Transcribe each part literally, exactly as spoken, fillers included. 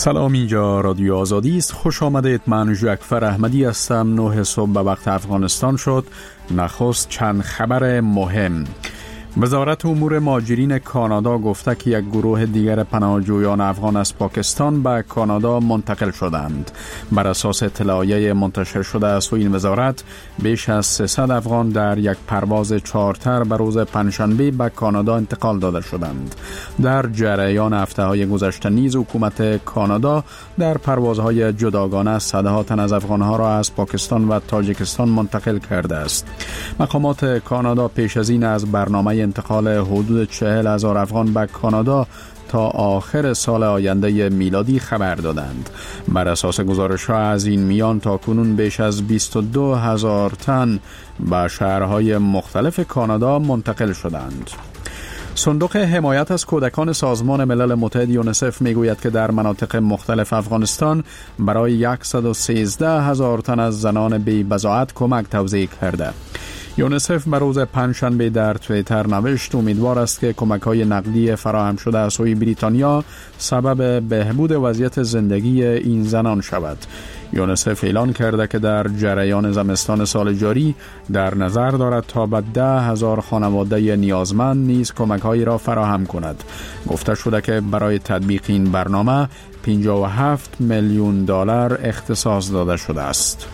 سلام، اینجا رادیو آزادی است. خوش آمدید. من جعفر احمدی هستم. نه صبح به وقت افغانستان شد. نخست چند خبر مهم. وزارت امور مهاجرین کانادا گفته که یک گروه دیگر پناهجویان افغان از پاکستان به کانادا منتقل شدند. بر اساس اطلاعیه منتشر شده از این وزارت، بیش از سیصد افغان در یک پرواز چارتر به روز پنجشنبه به کانادا انتقال داده شدند. در جریان هفته‌های گذشته نیز حکومت کانادا در پروازهای جداگانه صدها تن از افغانها را از پاکستان و تاجیکستان منتقل کرده است. مقامات کانادا پیش از این از برنامه انتقال حدود چهل هزار افغان به کانادا تا آخر سال آینده میلادی خبر دادند. بر اساس گزارش‌ها از این میان تاکنون بیش از بیست و دو هزار تن به شهرهای مختلف کانادا منتقل شدند. صندوق حمایت از کودکان سازمان ملل متحد یونیسف میگوید که در مناطق مختلف افغانستان برای صد و سیزده هزار تن از زنان بی بضاعت کمک توزیع کرده. یونیسف به روز پنجشنبه در توییتر نوشت امیدوار است که کمک‌های نقدی فراهم شده از سوی بریتانیا سبب بهبود وضعیت زندگی این زنان شود. یونیسف اعلان کرده که در جریان زمستان سال جاری در نظر دارد تا به ده هزار خانواده نیازمند نیز کمک‌هایی را فراهم کند. گفته شده که برای تطبیق این برنامه پنجاه و هفت میلیون دلار اختصاص داده شده است.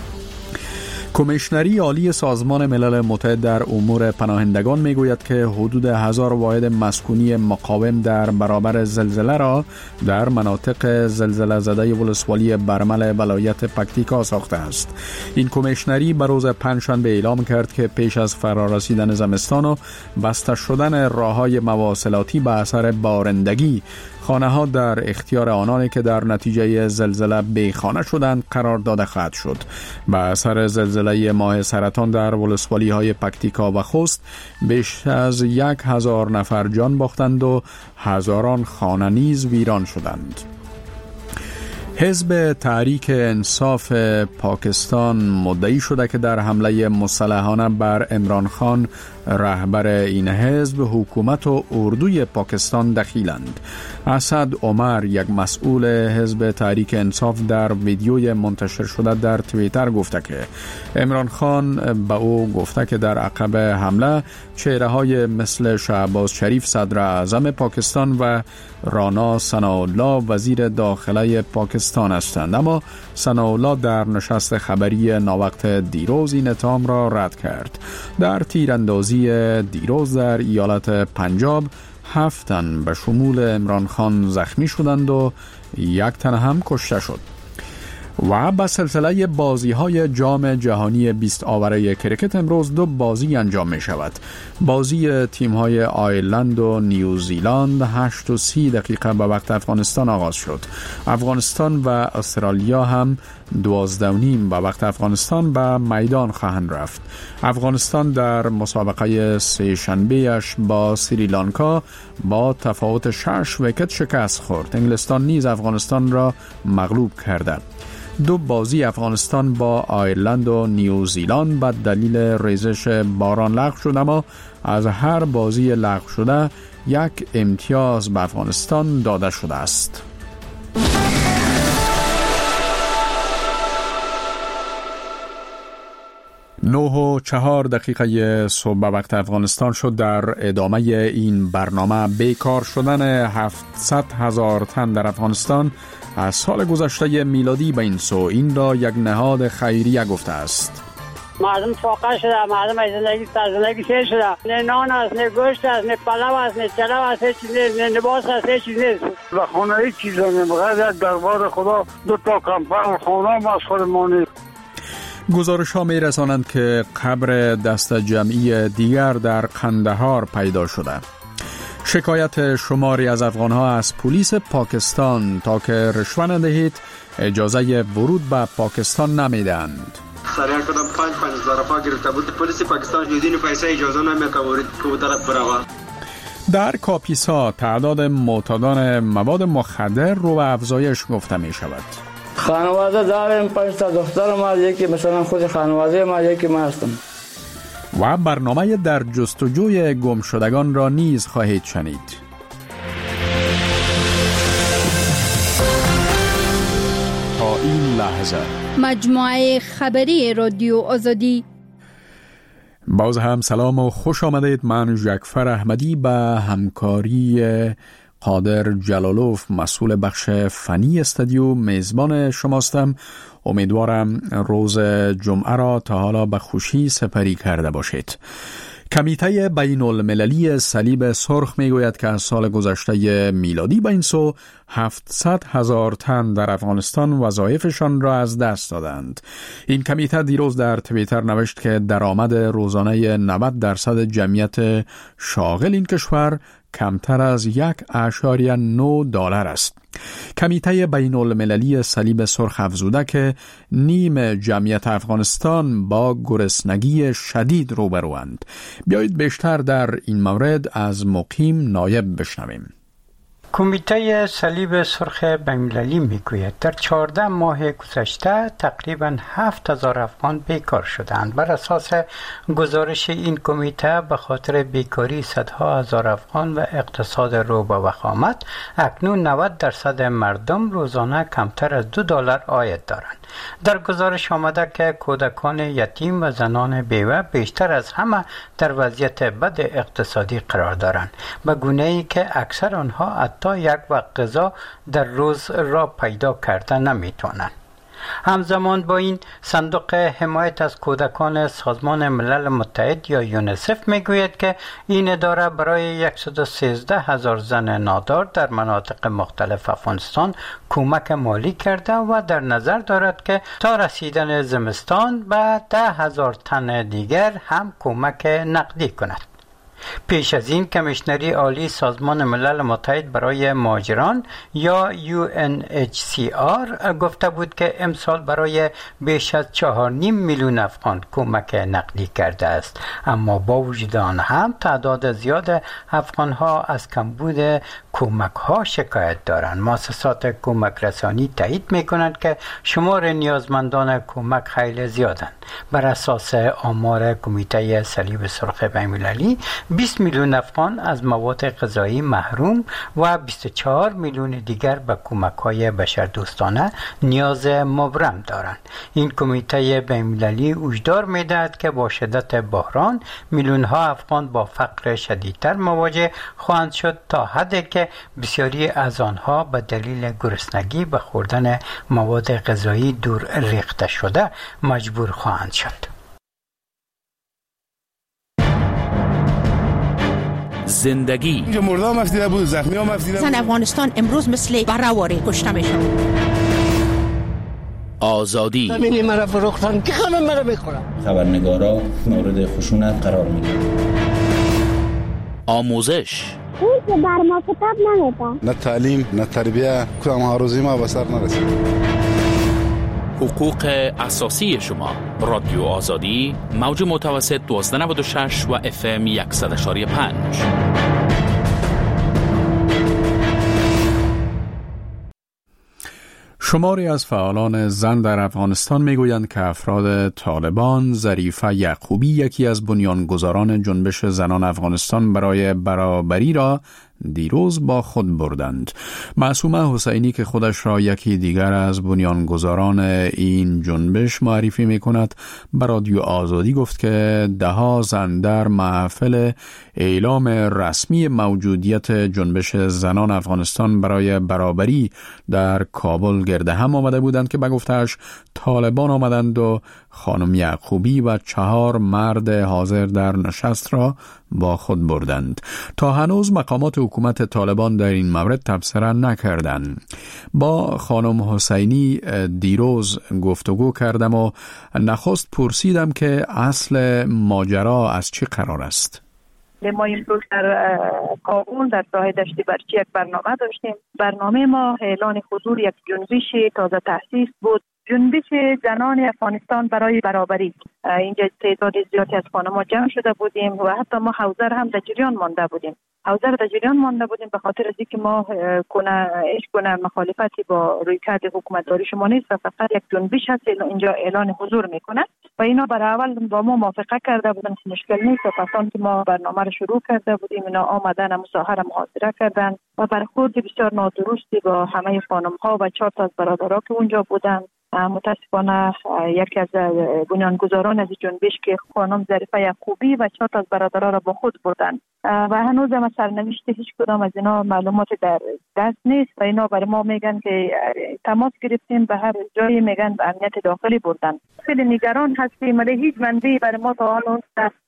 کمیشنری عالی سازمان ملل متحد در امور پناهندگان میگوید که حدود هزار واحد مسکونی مقاوم در برابر زلزله را در مناطق زلزله زده ولسوالی برمل ولایت پکتیکا ساخته است. این کمیشنری به روز پنجشنبه اعلام کرد که پیش از فرارسیدن زمستان و بسته شدن راههای مواصلاتی به اثر بارندگی، خانه ها در اختیار آنانی که در نتیجه زلزله بیخانه شدند قرار داده خواهد شد. به اثر زلزله ماه سرطان در ولسوالی های پکتیکا و خوست بیش از یک هزار نفر جان باختند و هزاران خانه نیز ویران شدند. حزب تحریک انصاف پاکستان مدعی شده که در حمله مسلحانه بر عمران خان رهبر این حزب حکومت و اردوی پاکستان دخیلند. اسد عمر، یک مسئول حزب تحریک انصاف، در ویدیوی منتشر شده در توییتر گفته که عمران خان به او گفته که در عقب حمله چهره های مثل شهباز شریف صدر اعظم پاکستان و رانا ثناءالله وزیر داخله پاکستان هستند، اما ثناءالله در نشست خبری ناوقت دیروز این اتهام را رد کرد. در تیراندازی دیروز در ایالت پنجاب هفت تن به شمول عمران خان زخمی شدند و یک تن هم کشته شد. و به سلسله بازی های جام جهانی بیست آوره کرکت امروز دو بازی انجام می شود. بازی تیم های آیرلند و نیوزیلند هشت و سی دقیقه به وقت افغانستان آغاز شد. افغانستان و استرالیا هم دوازده و نیم به وقت افغانستان به میدان خواهند رفت. افغانستان در مسابقه سه شنبهش با سریلانکا با تفاوت شش ویکت شکست خورد. انگلستان نیز افغانستان را مغلوب کرده. دو بازی افغانستان با آیرلند و نیوزیلند به دلیل ریزش باران لغو شد، اما از هر بازی لغو شده یک امتیاز به افغانستان داده شده است. نه و چهار دقیقه صبح به وقت افغانستان شد. در ادامه این برنامه بیکار شدن هفتصد هزار تن در افغانستان از سال گذشته میلادی به این سو، این را یک نهاد خیریه گفته است. مردم فاقه شده، مردم از زندگی سر زندگی سیر شده. نه نان است، نه گوشت است، نه پلو است، نه چلو است، نه لباس است، هیچ چیز نیست. و خانه هیچ چیز نیست، بغیر یک دربار خدا دو تا کمپاین خانه هم از خودمانی. گزارش ها می رسانند که قبر دست جمعی دیگر در قندهار پیدا شده. شکایت شماری از افغان ها از پلیس پاکستان تا که رشوه ندهید اجازه ورود به پاکستان نمیدهند. سریع کردم پنج پنج هزار افغان گرفته بود. پلیس پاکستان جدید پیسه اجازه نمیده ورود کو طرف بروا. در کاپیسا تعداد معتادان مواد مخدر رو به افزایش گفته می شود. خانواده داریم، پنج تا دختر ما، یکی مثلا خود خانواده ما، یکی ما هستم. و برنامه در جستجوی گم شدگان را نیز خواهید شنید. این لحظه. مجموعه خبری رادیو آزادی. باز هم سلام و خوش آمدید. من جعفر احمدی به همکاری قادر جلالوف مسئول بخش فنی استودیو میزبان شماستم. امیدوارم روز جمعه را تا حالا به خوشی سپری کرده باشید. کمیته بین المللی صلیب سرخ میگوید که از سال گذشته میلادی به این سو هفتصد هزار تن در افغانستان وظایفشان را از دست دادند. این کمیته دیروز در توییتر نوشت که درآمد روزانه نود درصد جمعیت شاغل این کشور کمتر از یک اشاریه نه دلار است. کمیته بین المللی صلیب سرخ افزوده که نیم جمعیت افغانستان با گرسنگی شدید روبروند. بیایید بیشتر در این مورد از مقیم نایب بشنویم. کمیته صلیب سرخ بین‌المللی میگوید در چهارده ماه گذشته تقریباً هفت هزار افغان بیکار شدند. بر اساس گزارش این کمیته به خاطر بیکاری صدها هزار افغان و اقتصاد رو به وخامت اکنون نود درصد مردم روزانه کمتر از دو دلار عاید دارند. در گزارش آمده که کودکان یتیم و زنان بیوه بیشتر از همه در وضعیت بد اقتصادی قرار دارند، به گونه‌ای که اکثر آنها حتی یک وقت غذا در روز را پیدا کرده نمیتونند. همزمان با این صندوق حمایت از کودکان سازمان ملل متحد یا یونیسف میگوید که این اداره برای صد و سیزده هزار زن نادار در مناطق مختلف افغانستان کمک مالی کرده و در نظر دارد که تا رسیدن زمستان به ده هزار تن دیگر هم کمک نقدی کند. پیش از این کمیشنری عالی سازمان ملل متحد برای مهاجران یا یو ان اچ سی آر گفته بود که امسال برای بیش از چهار و نیم میلیون افغان کمک نقدی کرده است، اما با وجود آن هم تعداد زیاد افغان ها از کمبود کمک ها شکایت دارند. مؤسسات کمک رسانی تایید می کنند که شمار نیازمندان کمک خیلی زیادند. بر اساس آمار کمیته صلیب سرخ بین‌المللی بیست میلیون افغان از مواد غذایی محروم و بیست و چهار میلیون دیگر به کمک‌های بشردوستانه نیاز مبرم دارند. این کمیته بین‌المللی هشدار می‌دهد که با شدت بحران میلیون‌ها افغان با فقر شدیدتر مواجه خواهند شد تا حدی که بسیاری از آنها به دلیل گرسنگی به خوردن مواد غذایی دور ریخته شده مجبور خواهند شد. زندگی اینجا مرده هم افزیده بود، زخمی هم افزیده بود. زن افغانستان امروز مثل بره‌واره کشته میشن. آزادی زمینی مرا فروختن که خانم مرا بخورم. خبرنگارا مورد خشونت قرار میگیرن. آموزش اون که بر ما کتاب نمیدن. نه تعلیم نه تربیه، کدام هاروزی ما به سر نرسید. حقوق اساسی شما. رادیو آزادی موج متوسط دوازده نود و شش و اف ام صد و پنج. شماری از فعالان زن در افغانستان میگویند که افراد طالبان ظریفه یعقوبی یکی از بنیانگذاران جنبش زنان افغانستان برای برابری را دیروز با خود بردند. معصومه حسینی که خودش را یکی دیگر از بنیانگذاران این جنبش معرفی می کند به رادیو آزادی گفت که ده ها زن در محفل اعلام رسمی موجودیت جنبش زنان افغانستان برای برابری در کابل گرد هم آمده بودند که به گفته‌اش طالبان آمدند و خانم یعقوبی و چهار مرد حاضر در نشست را با خود بردند. تا هنوز مقامات حکومت طالبان در این مورد تبصره نکردند. با خانم حسینی دیروز گفتگو کردم و نخست پرسیدم که اصل ماجرا از چه قرار است. ما امروز در کابل در ساحه دشت برچی یک برنامه داشتیم. برنامه ما اعلان حضور یک جنبش تازه تأسیس بود، جنبش زنان افغانستان برای برابری. اینجا تعداد زیادی از خانم‌ها جمع شده بودیم و حتی ما حوزه هم در جریان مانده بودیم. حوزه در جریان مانده بودیم به خاطر از اینکه ما کنه ايش کنه مخالفتی با رویکرد حکومتداری شما نیست، فقط یک جنبش هست اینجا اعلان حضور میکنه و اینا برای اول با ما موافقه کرده بودن که مشکل نیست و پسان که ما برنامه رو شروع کرده بودیم اینا آمدن مصاحبه محاضره کردن و برخورد بسیار نادرستی با همه خانم‌ها و چهار تا از برادرها که اونجا بودن متاسفانه یکی از بنیانگذاران از جنبش که خانم ظریفه یعقوبی و چهار تا از برادرها را با خود بردند و هنوز هم سرنوشت هیچ کدام از اینا معلومات در دست نیست و اینا برای ما میگن که تماس گرفتیم به هر جایی میگن به امنیت داخلی بردن. خیلی نگران هستیم ولی هیچ منبعی برای ما تا الان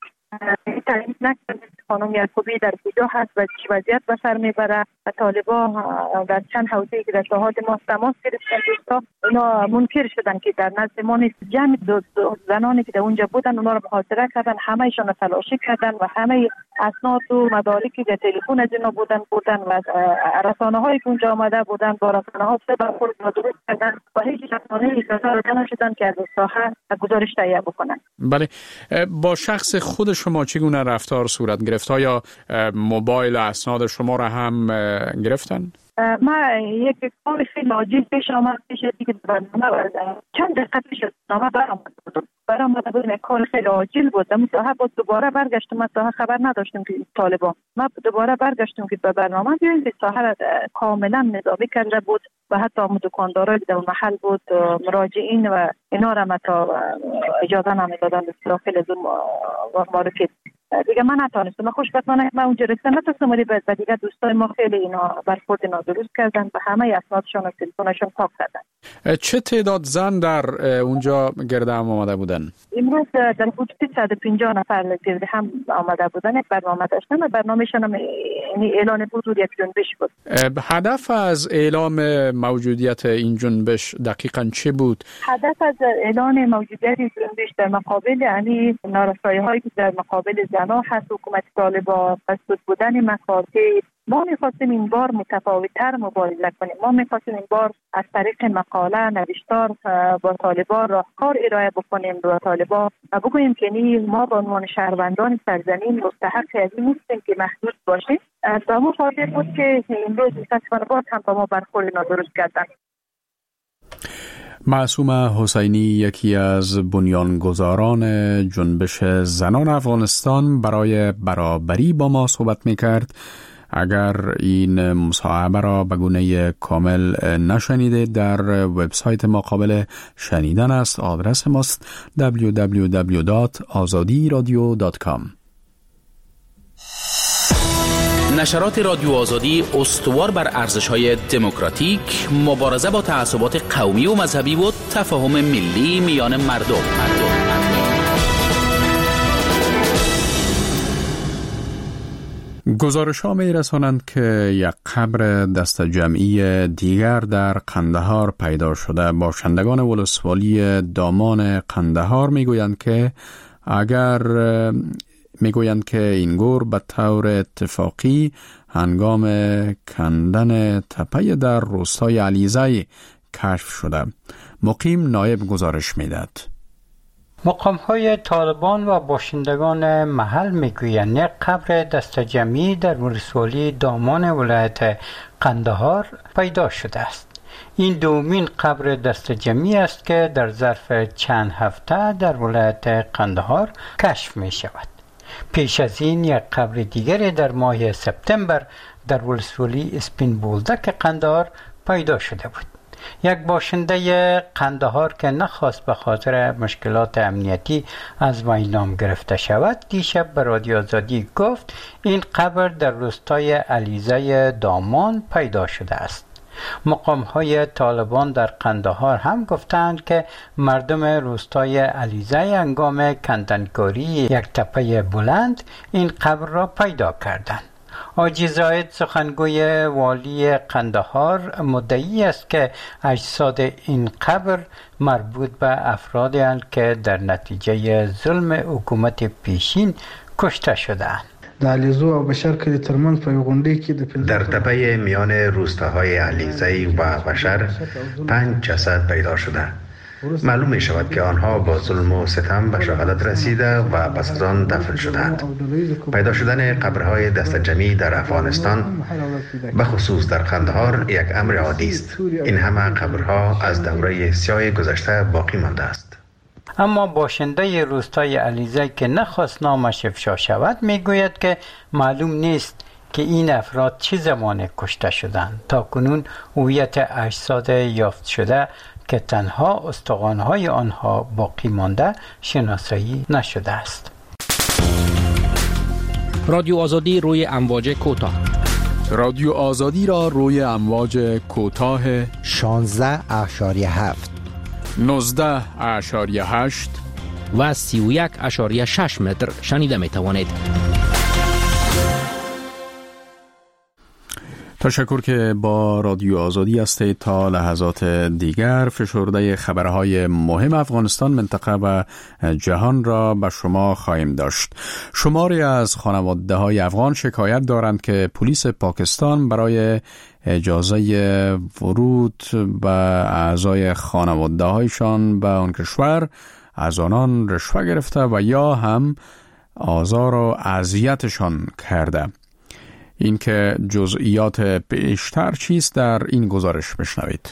تعیین نکرده خانم یعقوبی در کجا هست و چه وضعیت به سر میبره و طالبان در چند حوزه‌ای که در شهاد ما تماس گرفتن دوستا اینا منکر شدن که در نزد ما نیست. جمع دو دو زنانی که در اونجا بودن اونا رو محاصره کردن، همه ایشان رو تلاشی کردن و همه اسناد و مدارکی که تلفن از اینا بودن بودن و رسانه هایی که اونجا آمده بودن با رسانه ها سه برخورد درست کردن و هیچ رسانه‌ای اجازه نشدن که از ساحه گزارش تهیه بکنن. بله، با شخص خود شما چگونه رفتار صورت گرفت؟ آیا موبایل اسناد شما را هم گرفتن؟ ما یک کار خیلی عاجل پیش آمد پیش دیگه برنامه چند دقیقه پیش نامه برآمد بود برآمد بود یک کار خیلی عاجل بود. من صاحب بود دوباره برگشتم، من صاحب خبر نداشتم که طالبان ما دوباره برگشتم که به برنامه بیایم که صاحب کاملا نظامی کرده بود و حتی دکاندارای در محل بود مراجعین و اینا را متا اجازه نمیدادن به داخل از مارکت دیگه. من نتونستم، من خوشبختانه من اونجا رسیدم نتونستم ولی بعد دیگه دوستای ما خیلی اینا برخورد نادرست کردن و همه اسنادشون و تلفنشون پاک کردن. چه تعداد زن در اونجا گرد هم آمده بودن؟ امروز در حدود صد و پنجاه نفر گرد هم آمده بودن. یک برنامه داشتن و برنامه‌شون هم اعلان بود، یک جنبش بود. هدف از اعلام موجودیت این جنبش دقیقاً چه بود؟ هدف از اعلان موجودیت این جنبش در مقابل یعنی نارسایی‌هایی که در مقابل زنان هست، حکومت طالبان، مسدود بودن مکاتب. ما می‌خواستیم این بار متفاوت‌تر مبارزه کنیم. ما می‌خواستیم این بار از طریق مقاله نوشتار با طالبان راهکار ارائه بکنیم با طالبان و بگوییم که نی ما به عنوان شهروندان سرزمین مستحق از این نیستیم که محدود باشیم. تا همون خاطر بود که امروز متأسفانه باز هم با ما برخورد نادرست کردن. معصومه حسینی یکی از بنیانگذاران جنبش زنان افغانستان برای برابری با ما صحبت می‌کرد. اگر این مصاحبه را به گونه کامل نشنیده در وبسایت ما قابل شنیدن است. آدرس ماست دبلیو دبلیو دبلیو دات آزادی رادیو دات کام. نشرات رادیو آزادی استوار بر ارزش‌های دموکراتیک، مبارزه با تعصبات قومی و مذهبی و تفاهم ملی میان مردم. مردم. گزارش ها می رسانند که یک قبر دست جمعی دیگر در قندهار پیدا شده. باشندگان ولسوالی دامان قندهار می گویند که اگر می گویند که این گور به طور اتفاقی هنگام کندن تپه در روستای علیزی کشف شده. مقیم نایب گزارش می داد. مقام‌های طالبان و باشندگان محل میگویند یک قبر دست جمعی در ولسوالی دامان ولایت قندهار پیدا شده است. این دومین قبر دست جمعی است که در ظرف چند هفته در ولایت قندهار کشف می شود. پیش از این یک قبر دیگر در ماه سپتامبر در ولسوالی اسپین بولدک قندهار پیدا شده بود. یک باشنده قندهار که نخواست به خاطر مشکلات امنیتی از وی نام گرفته شود دیشب به رادیو آزادی گفت این قبر در روستای علیزی دامان پیدا شده است. مقام‌های طالبان در قندهار هم گفتند که مردم روستای علیزی هنگام کندنکاری یک تپه بلند این قبر را پیدا کردند. حاجی زاید سخنگوی والی قندهار مدعی است که اجساد این قبر مربوط به افرادی هستند که در نتیجه ظلم حکومت پیشین کشته شده‌اند. در تپه میان روستاهای علیزی و بشر پنج جسد پیدا شده. معلوم می شود که آنها با ظلم و ستم به شهادت رسیده و پس از آن دفن شدند. پیدا شدن قبرهای دست جمعی در افغانستان به خصوص در قندهار یک امر عادی است. این همه قبرها از دوره سیاه گذشته باقی مانده است. اما باشنده روستای علیزی که نخواست نامش افشا شود میگوید که معلوم نیست که این افراد چه زمان کشته شدند. تا کنون هویت اجساد یافت شده که تنها استخوان‌های آنها باقی مانده شناسایی نشده است. رادیو آزادی روی امواج کوتاه. رادیو آزادی را روی امواج کوتاه شانزده اشاریه هفت، نوزده اشاریه هشت و سی و یک اشاریه شش متر شنیده می توانید. تشکر که با رادیو آزادی هستید. تا لحظات دیگر فشرده خبرهای مهم افغانستان، منطقه و جهان را به شما خواهیم داشت. شماری از خانواده های افغان شکایت دارند که پلیس پاکستان برای اجازه ورود به اعضای خانواده هایشان به آن کشور از آنان رشوه گرفته و یا هم آزار و اذیتشان کرده. این که جزئیات بیشتر چیست در این گزارش بشنوید.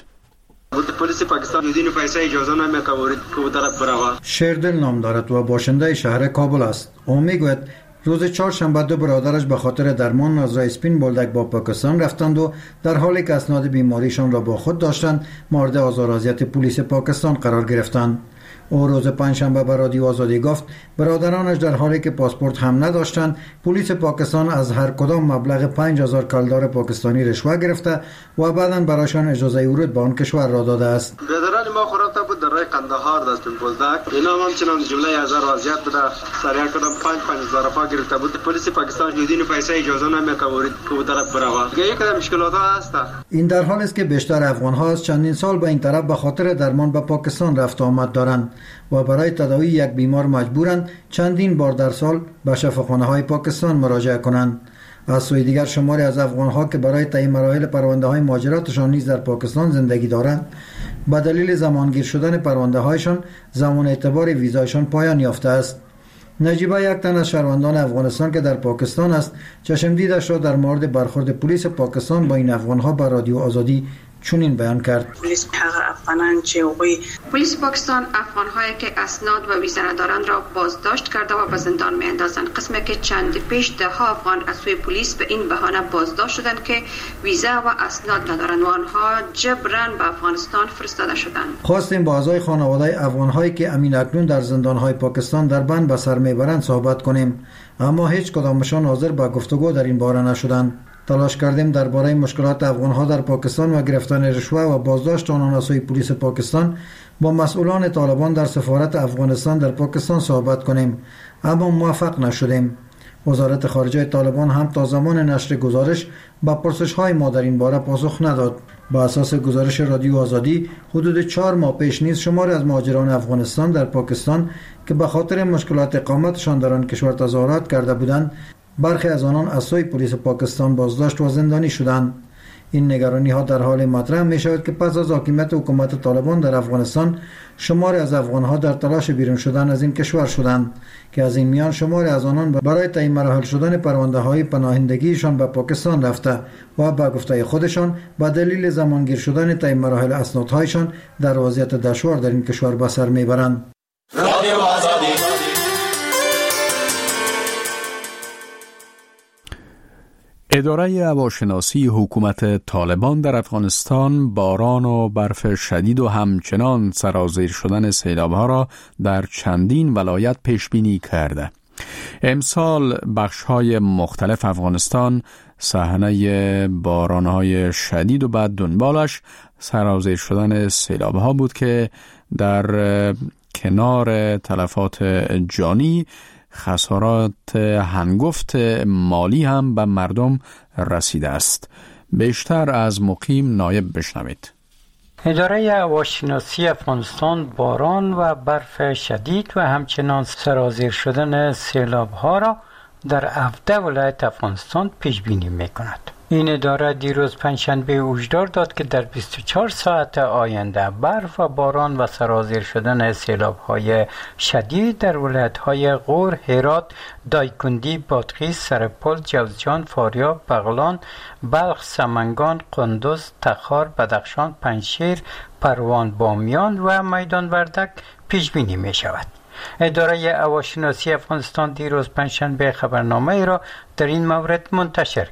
پلیس پاکستان بدون پیسه اجازه نمیده که به طرف بروه. شیردل نام دارد و باشنده شهر کابل است. او میگوید روز چهارشنبه دو برادرش به خاطر درمان از راه اسپین بولدک با پاکستان رفتند و در حالی که اسناد بیماریشان را با خود داشتند مورد آزار و اذیت پلیس پاکستان قرار گرفتند. او روز پنجشنبه به رادیو آزادی گفت برادرانش در حالی که پاسپورت هم نداشتند پلیس پاکستان از هر کدام مبلغ پنج هزار کلدار پاکستانی رشوه گرفته و بعداً برایشان اجازه ورود به آن کشور را داده است. برادران ما خورده بود در راه قندهار دست بولدک. اینا هم همچنان جمله هزار وضعیت بوده. سریع کردم پنج پنج هزار افغان گرفته بود. پلیس پاکستان بدون پیسه اجازه نمیده که به طرف بروه. دیگه یک کدام مشکلات هست. این در حالی است که بیشتر افغان ها از چندین سال به این طرف به خاطر درمان به پاکستان رفت آمد دارند و برای تداوی یک بیمار مجبورند چندین بار در سال به شفاخانه های پاکستان مراجعه کنند. از سوی دیگر شماری از افغان ها که برای طی مراحل پرونده های مهاجرتشان نیز در پاکستان زندگی دارند به دلیل زمانگیر شدن پرونده هایشان زمان اعتبار ویزایشان پایان یافته است. نجیبه یک تن از شهروندان افغانستان که در پاکستان است چشم دیدش را در مورد برخورد پلیس پاکستان با این افغان ها بر رادیو آزادی چنین بیان کرد. پلیس افغانان چه وی پلیس پاکستان افغان هایی که اسناد و ویزا ندارند را بازداشت کرده و به زندان میاندازند. قسمی که چند پیش ده ها افغان از سوی پلیس به این بهانه بازداشت شدند که ویزا و اسناد ندارند و آنها جبران به افغانستان فرستاده شدند. خواستیم با اعضای خانواده افغان هایی که امین اکنون در زندان های پاکستان در بند به سر میبرند صحبت کنیم، اما هیچ کدامشان حاضر به گفتگو در این باره نشدند. تلاش کردیم درباره مشکلات افغان‌ها در پاکستان و گرفتن رشوه و بازداشت آنان از سوی پلیس پاکستان با مسئولان طالبان در سفارت افغانستان در پاکستان صحبت کنیم، اما موفق نشدیم. وزارت خارجه طالبان هم تا زمان نشر گزارش با پرسش‌های ما در این باره پاسخ نداد. با اساس گزارش رادیو آزادی حدود چهار ماه پیش نیز شماری از مهاجران افغانستان در پاکستان که به خاطر مشکلات اقامتشان در آن کشور تظاهرات کرده بودند برخی از آنان از سوی پلیس پاکستان بازداشت و زندانی شدند. این نگرانی ها در حال مطرح می شود که پس از حاکمیت حکومت طالبان در افغانستان شماری از افغان ها در تلاش بیرون شدن از این کشور شدند که از این میان شماری از آنان برای تعیین مراحل شدن پرونده های پناهندگیشان به پاکستان رفته و به گفته خودشان به دلیل زمانگیر شدن تعیین مراحل اسنادهایشان در وضعیت دشوار در این کشور به سر میبرند. اداره هواشناسی حکومت طالبان در افغانستان باران و برف شدید و همچنان سرازیر شدن سیلاب‌ها را در چندین ولایت پیش بینی کرده. امسال بخش‌های مختلف افغانستان صحنه باران‌های شدید و بعد دنبالش سرازیر شدن سیلاب‌ها بود که در کنار تلفات جانی خسارات هنگفت مالی هم به مردم رسیده است. بیشتر از مقیم نایب بشنوید. اداره هواشناسی افغانستان باران و برف شدید و همچنان سرازیر شدن سیلاب‌ها را در هفده ولایت افغانستان پیش بینی می‌کند. این اداره دیروز پنجشنبه هشدار داد که در بیست و چهار ساعت آینده برف و باران و سرازیر شدن سیلاب‌های شدید در ولایت‌های غور، هرات، دایکندی، بادغیس، سرپل، جوزجان، فاریاب، بغلان، بلخ، سمنگان، قندوز، تخار، بدخشان، پنجشیر، پروان، بامیان و میدان وردک پیش بینی می شود. اداره هواشناسی افغانستان دیروز پنجشنبه خبرنامه را در این مورد منتشر کرد.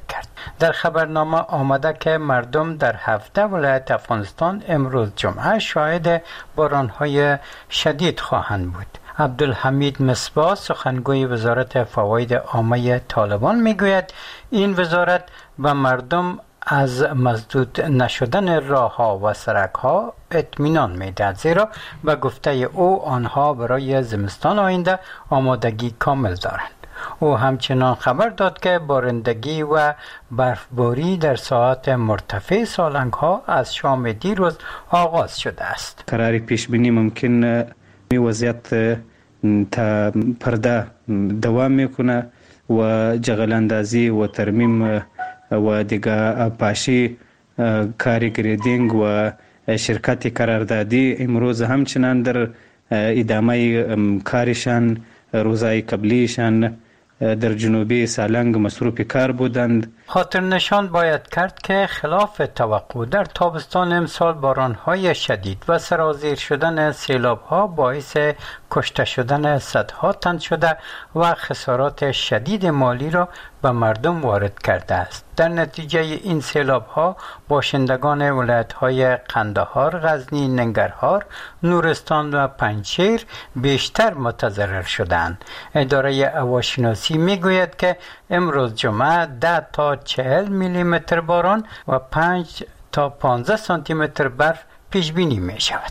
در خبرنامه آمده که مردم در هفده ولایت افغانستان امروز جمعه شاهد باران‌های شدید خواهند بود. عبدالحمید مصباح سخنگوی وزارت فواید عامه طالبان میگوید این وزارت به مردم از مسدود نشدن راه‌ها و سرک‌ها اطمینان می‌دهد، زیرا به گفته او آنها برای زمستان آینده آمادگی کامل دارند. او همچنان خبر داد که بارندگی و برفباری در ساعات مرتفع سالنگ‌ها از شام دیروز آغاز شده است. قرار پیش بینی ممکن می وضعیت تا پرده دوام میکنه و جغل اندازی و ترمیم و دیگه پاشی کاری گریدینگ و شرکت قراردادی امروز همچنان در ادامه کارشان روزای قبلیشان در جنوبی سالنگ مصروف کار بودند. خاطر نشان باید کرد که خلاف توقع در تابستان امسال باران‌های شدید و سرازیر شدن سیلاب‌ها باعث کشته شدن صدها تن شده و خسارات شدید مالی را به مردم وارد کرده است. در نتیجه این سیلاب‌ها باشندگان ولایت‌های قندهار، غزنی، ننگرهار، نورستان و پنجشیر بیشتر متضرر شدند. اداره هواشناسی میگوید که امروز جمعه ده تا چهل میلی متر باران و پنج تا پانزده سانتی متر برف پیش بینی می شود.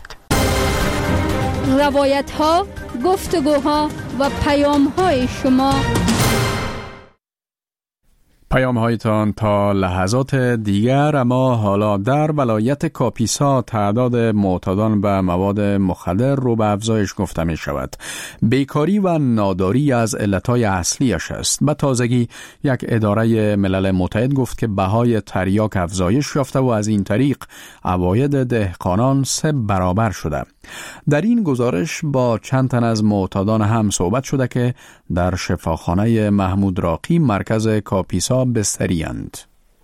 روایت ها، گفتگوها و پیام های شما. پیام هایتان تا لحظات دیگر. اما حالا در ولایت کاپیسا تعداد معتادان به مواد مخدر رو به افزایش گفته می شود. بیکاری و ناداری از علتهای اصلیش است. به تازگی یک اداره ملل متحد گفت که بهای تریاک افزایش یافته و از این طریق عواید دهقانان سه برابر شده. در این گزارش با چند تن از معتادان هم صحبت شده که در شفاخانه محمود راقی مرکز کاپیسا بستری‌اند.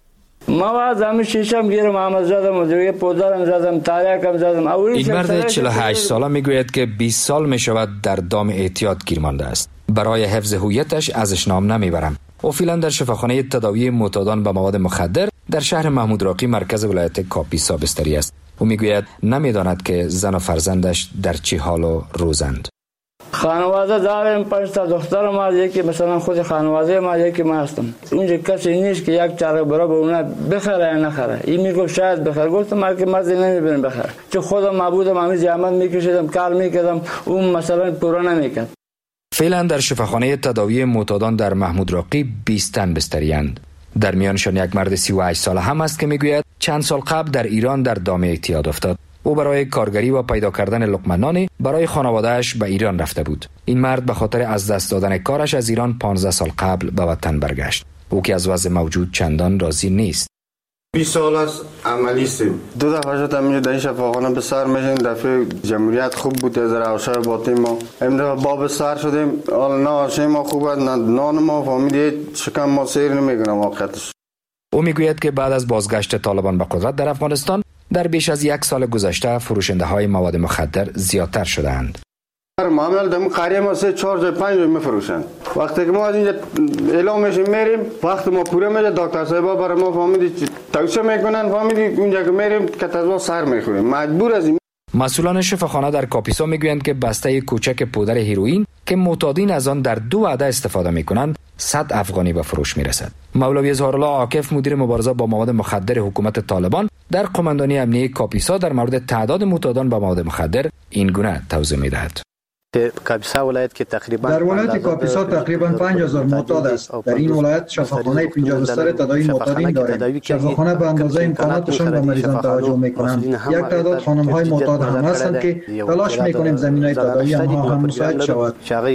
ما زمین شیشم گیرم محمد زدم و دیگه پودرم زدم تریاکم زدم. این مرد چهل و هشت ساله میگوید که بیست سال میشود در دام اعتیاد گیر مانده است. برای حفظ هویتش ازش نام نمیبرم. او فعلا در شفاخانه تداوی معتادان به مواد مخدر در شهر محمود راقی مرکز ولایت کاپیسا بستری است. او میگوید نمیداند که زن و فرزندش در چه حال و روزند. خانواده دارم، پنج تا دخترم هست، یکی مثلا خود خانواده ما، یکی ما هستم. اینجا کسی نیست که یک چاره برای به اونا بخره یا نخره. این میگفت شاید بخره، گفتم من که مزه نمیبینم بخره، چون خودم معبودم همین زحمت میکشیدم کار میکردم، اون مثلا پورا نمیکرد. فعلا در شفاخانه تداوی معتادان در محمود راقی بیست تن بستری‌اند. در میانشان یک مرد سی و هشت ساله هم است که میگوید چند سال قبل در ایران در دام اعتیاد افتاد. او برای کارگری و پیدا کردن لقمه نان برای خانواده‌اش به ایران رفته بود. این مرد به خاطر از دست دادن کارش از ایران پانزده سال قبل به وطن برگشت. او که از وضع موجود چندان راضی نیست. بیست سال از عملی سیم. دو دفعه شد همینجا در این شفاخانه به سر میشین. دفعه جمهوریت خوب بود، از روشای باطن ما این دفعه باب سر شدیم. حالا نه آشای ما خوب است، نه نان ما فامیلی شکم ما سیر نمیکنم واقعیتش. او میگوید که بعد از بازگشت طالبان به قدرت در افغانستان در بیش از یک سال گذشته فروشنده های مواد مخدر زیادتر شدند. معامله دم قریه ما سه چهار جای پنج جای میفروشن. وقتی که ما از اینجا اعلام میشیم میریم، وقت ما پوره میشه دکتر صاحبا برای ما فهمیدی توصیه میکنن، فهمیدی اونجا که میریم کتازوا سر میخوریم، مجبور از این. مسئولان شفاخانه در کاپیسا میگویند که بسته کوچک پودر هیروئین که معتادین از آن در دو وعده استفاده میکنند صد افغانی به فروش میرسد. مولوی اظهارالله عاکف مدیر مبارزه با مواد مخدر حکومت طالبان در قماندانی امنیه کاپیسا در مورد تعداد معتادان با مواد مخدر این گونه توضیح میدهد. کاپیسا ولایت که تقریبا در ولایت کاپیسا تقریبا پنج هزار معتاد است. در این ولایت شفاخانه پنجاه بستر تداوی معتادین داریم. شفاخانه به اندازه امکاناتشان به مریضان توجه میکنند. یک تعداد خانم های معتاد هم هستند که تلاش میکنیم زمینه تداوی آنها هم مساعد شود.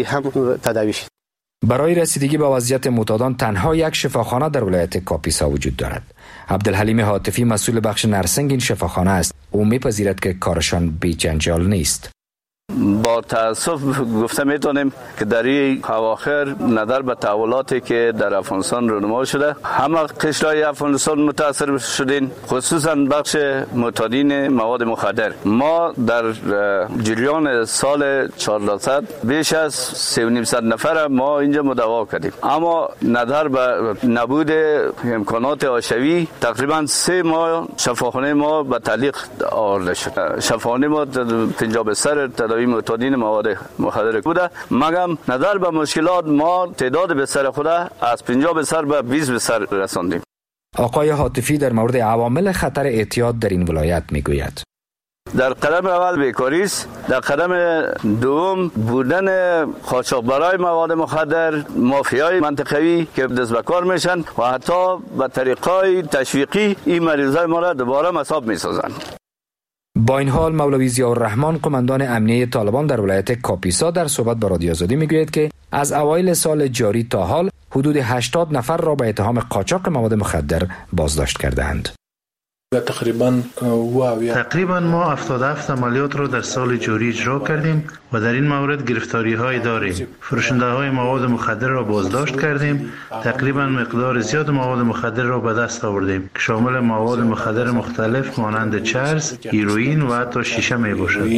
برای رسیدگی به وضعیت معتادان تنها یک شفاخانه در ولایت کاپیسا وجود دارد. عبدالحلیم حاتفی مسئول بخش نرسنگ این شفاخانه است. او میپذیرد که کارشان بی جنجال نیست. با تاسف گفته میتونیم که در این اواخر نظر به تحولاتی که در افغانستان رونما شده همه قشرهای افغانستان متاثر شدین، خصوصا بخش معتادین مواد مخدر. ما در جریان سال چهارصد بیش از سه و نیم صد نفر ما اینجا مداوا کردیم، اما نظر به نبود امکانات آشوی تقریبا سه ماه شفاخانه ما به تعلیق آورده شد. شفاخانه ما پنجاه بستر تداوی معتادین مواد مخدر بوده، مگم نظر به مشکلات ما تعداد بستر خود از پنجاه بستر به بیست بستر رساندیم. آقای حاطفی در مورد عوامل خطر اعتیاد در این ولایت میگوید: در قدم اول بیکاری است، در قدم دوم بودن قاچاقبرای مواد مخدر، مافیای منطقه‌ای که دست به کار میشن و حتی به طریقای تشویقی این مریضای ما را دوباره مصاب میسازن. با این حال مولوی ضیاءالرحمن قماندان امنیه طالبان در ولایت کاپیسا در صحبت با رادیو آزادی میگوید که از اوایل سال جاری تا حال حدود هشتاد نفر را به اتهام قاچاق مواد مخدر بازداشت کردند. تقریبا تقریبا ما هفتاد و هفت عملیات را در سال جاری اجرا کردیم و در این مورد گرفتاری های داریم. فروشنده های مواد مخدر را بازداشت کردیم. تقریبا مقدار زیاد مواد مخدر را به دست آوردیم که شامل مواد مخدر مختلف مانند چرس، هیروئین و حتی شیشه می باشد.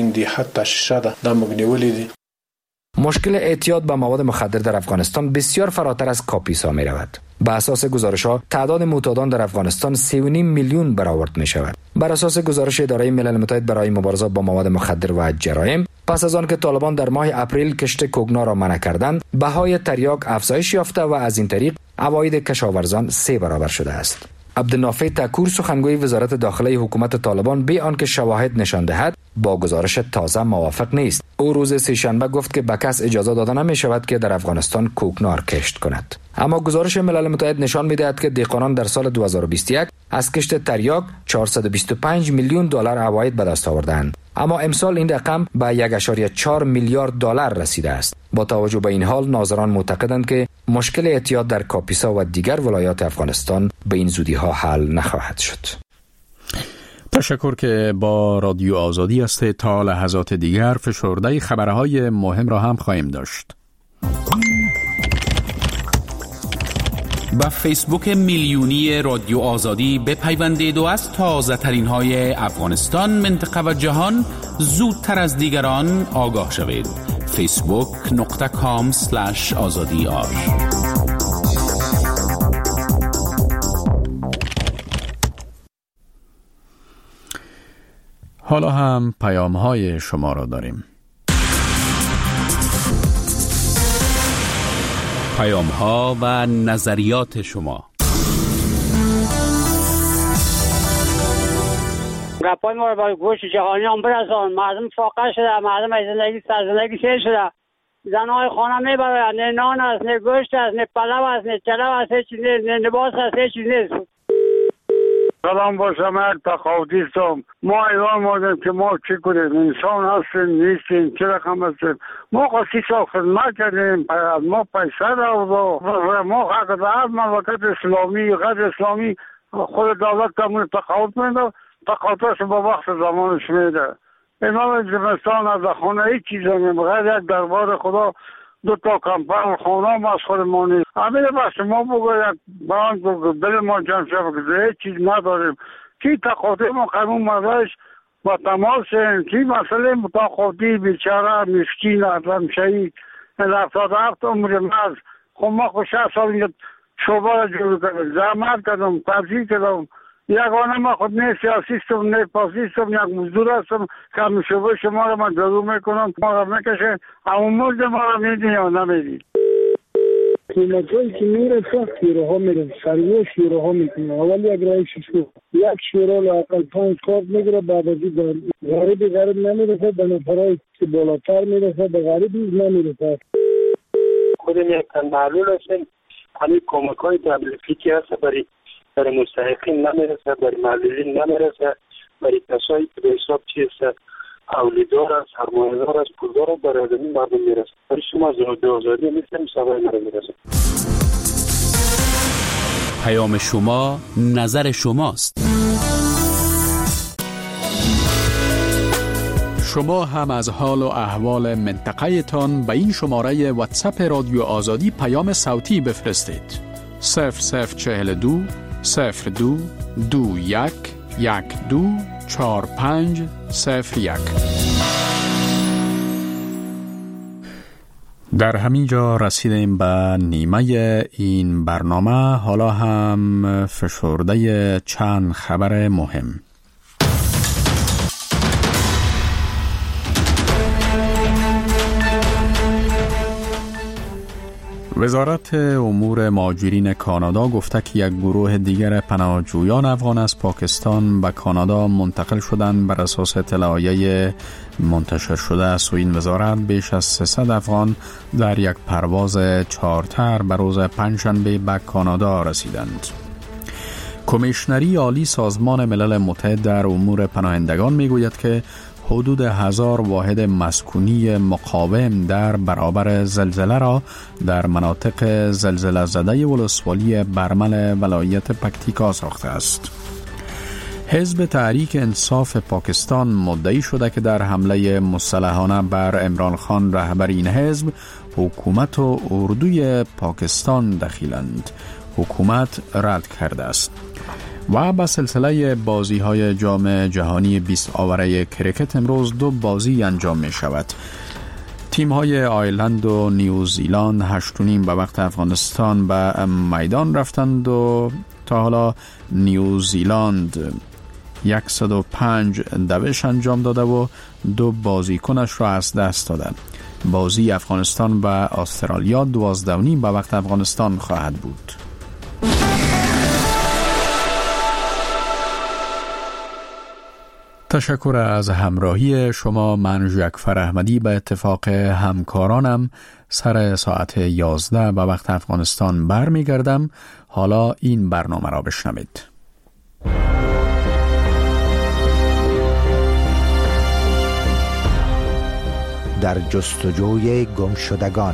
مشکل اعتیاد به مواد مخدر در افغانستان بسیار فراتر از کاپیسا می رود. بر اساس گزارش‌ها تعداد معتادان در افغانستان سه و نیم میلیون برآورد می شود. بر اساس گزارش اداره ملل متحد برای مبارزه با مواد مخدر و جرایم، پس از آن که طالبان در ماه اپریل کشت کوگنا را منع کردند، بهای تریاک افزایش یافته و از این طریق عواید کشاورزان سه برابر شده است. عبدالنافع تکور سخنگوی وزارت داخله حکومت طالبان بی آنکه شواهد نشان دهد با گزارش تازه موافق نیست. او روز سه‌شنبه گفت که به کس اجازه داده نمی شود که در افغانستان کوکنار کشت کند. اما گزارش ملل متحد نشان می‌دهد که دهقانان در سال دو هزار و بیست و یک از کشت تریاک چهارصد و بیست و پنج میلیون دلار عواید به دست آوردند، اما امسال این رقم به یک و چهار میلیارد دلار رسیده است. با توجه به این حال ناظران معتقدند که مشکل اعتیاد در کاپیسا و دیگر ولایات افغانستان به این زودی ها حل نخواهد شد. تشکر که با رادیو آزادی است. تا لحظات دیگر فشرده خبرهای مهم را هم خواهیم داشت. با فیسبوک میلیونی رادیو آزادی بپیوندید و از تازه ترین های افغانستان، منطقه و جهان زودتر از دیگران آگاه شوید. فیسبوک نقطه کام سلش آزادی آر. حالا هم پیام های شما را داریم. پیام ها و نظریات شما. گپای ما رو با گوش جهانیان برسان. مردم فاقه شده، مردم از زندگی سر زندگی سیر شده. زنهای خانه میبرن، نه نان است، نه گوشت است، نه پلو است، نه چلو است، نه لباس است، هیچ چیز نیست. سلام با شما تخاوتی هستم. ما ایران مادیم که ما چی کنیم؟ انسان هستیم نیستیم؟ چه رقم هستیم؟ ما خواهی سال خدمت کردیم، ما پیسه رو ما حق در مملکت اسلامی غیر اسلامی خود دولت کمون تخاوت میده، تخاوتش با وقت زمانش میده. امام زمستان از خانه هیچ چیز نمیم غیر یک دربار خدا دو تا کمپر خانه هم از خود ما نیست. همین بس ما بگو یک بران که بل ما جمع شد که هیچ چیز نداریم. چی تقاطی ما قانون مردش با تماس چی مسئله متقاطی بیچاره مسکین ادلم شهید هفتاد هفت عمر مرز. خب ما خود شهست سال اینجا شعبه را جور کردم، زحمت کردم، تبزیل کردم. یگانه ما خود نه سیاسیستم نه پاسیستم، یک مزدور هستم که همین شعبه شما را من جلو میکنم، ما را میکشه، اما مرد ما را میدین یا نمیدین. قیمت هایی که میرسه شیره ها میرسه، سریع شیره ها میکنه. اول یک رای شیشه یک شیره لاقل پانچ کارت میگیره، بعد از این غریبی غریب نمیرسه، به نفرهای که بالاتر میرسه، به غریبی نمیرسه. خودم یک تن معلول هستیم، همین کمک های تبلیغی که هست برای برای مستحقین نمیرسه، برای معلولین نمیرسه، برای کسایی که به حساب چیست اولیدار است، سرمایه‌دار است، پولدار است، برای آدمی مردم میرسه. برای شما رادیو آزادی نیستیم، سوای مرا میرسه. پیام شما نظر شماست. شما هم از حال و احوال منطقه تان به این شماره واتساپ رادیو آزادی پیام صوتی بفرستید. صفر صفر چهل دو صفر دو دو یک یک دو چار پنج صفر یک. در همین جا رسیدیم به نیمه این برنامه. حالا هم فشرده چند خبر مهم. وزارت امور مهاجرین کانادا گفته که یک گروه دیگر پناهجویان افغان از پاکستان به کانادا منتقل شدند. بر اساس اطلاعیه منتشر شده از این وزارت بیش از سیصد افغان در یک پرواز چارتر به روز پنجشنبه به کانادا رسیدند. کمیشنری عالی سازمان ملل متحد در امور پناهندگان میگوید که حدود هزار واحد مسکونی مقاوم در برابر زلزله را در مناطق زلزله زده ولسوالی برمل ولایت پکتیکا ساخته است. حزب تحریک انصاف پاکستان مدعی شده که در حمله مسلحانه بر عمران خان رهبر این حزب حکومت و اردوی پاکستان دخیلند. حکومت رد کرده است. و به سلسله بازی های جام جهانی بیست آوره کرکت امروز دو بازی انجام می شود. تیم های آیرلند و نیوزیلند هشت و نیم به وقت افغانستان به میدان رفتند و تا حالا نیوزیلند صد و پنج دوش انجام داده و دو بازیکنش را از دست دادند. بازی افغانستان و استرالیا دوازده و نیم به وقت افغانستان خواهد بود. تشکر از همراهی شما. من ژکفر احمدی به اتفاق همکارانم سر ساعت یازده به وقت افغانستان برمیگردم. حالا این برنامه را بشنوید. در جستجوی گمشدگان.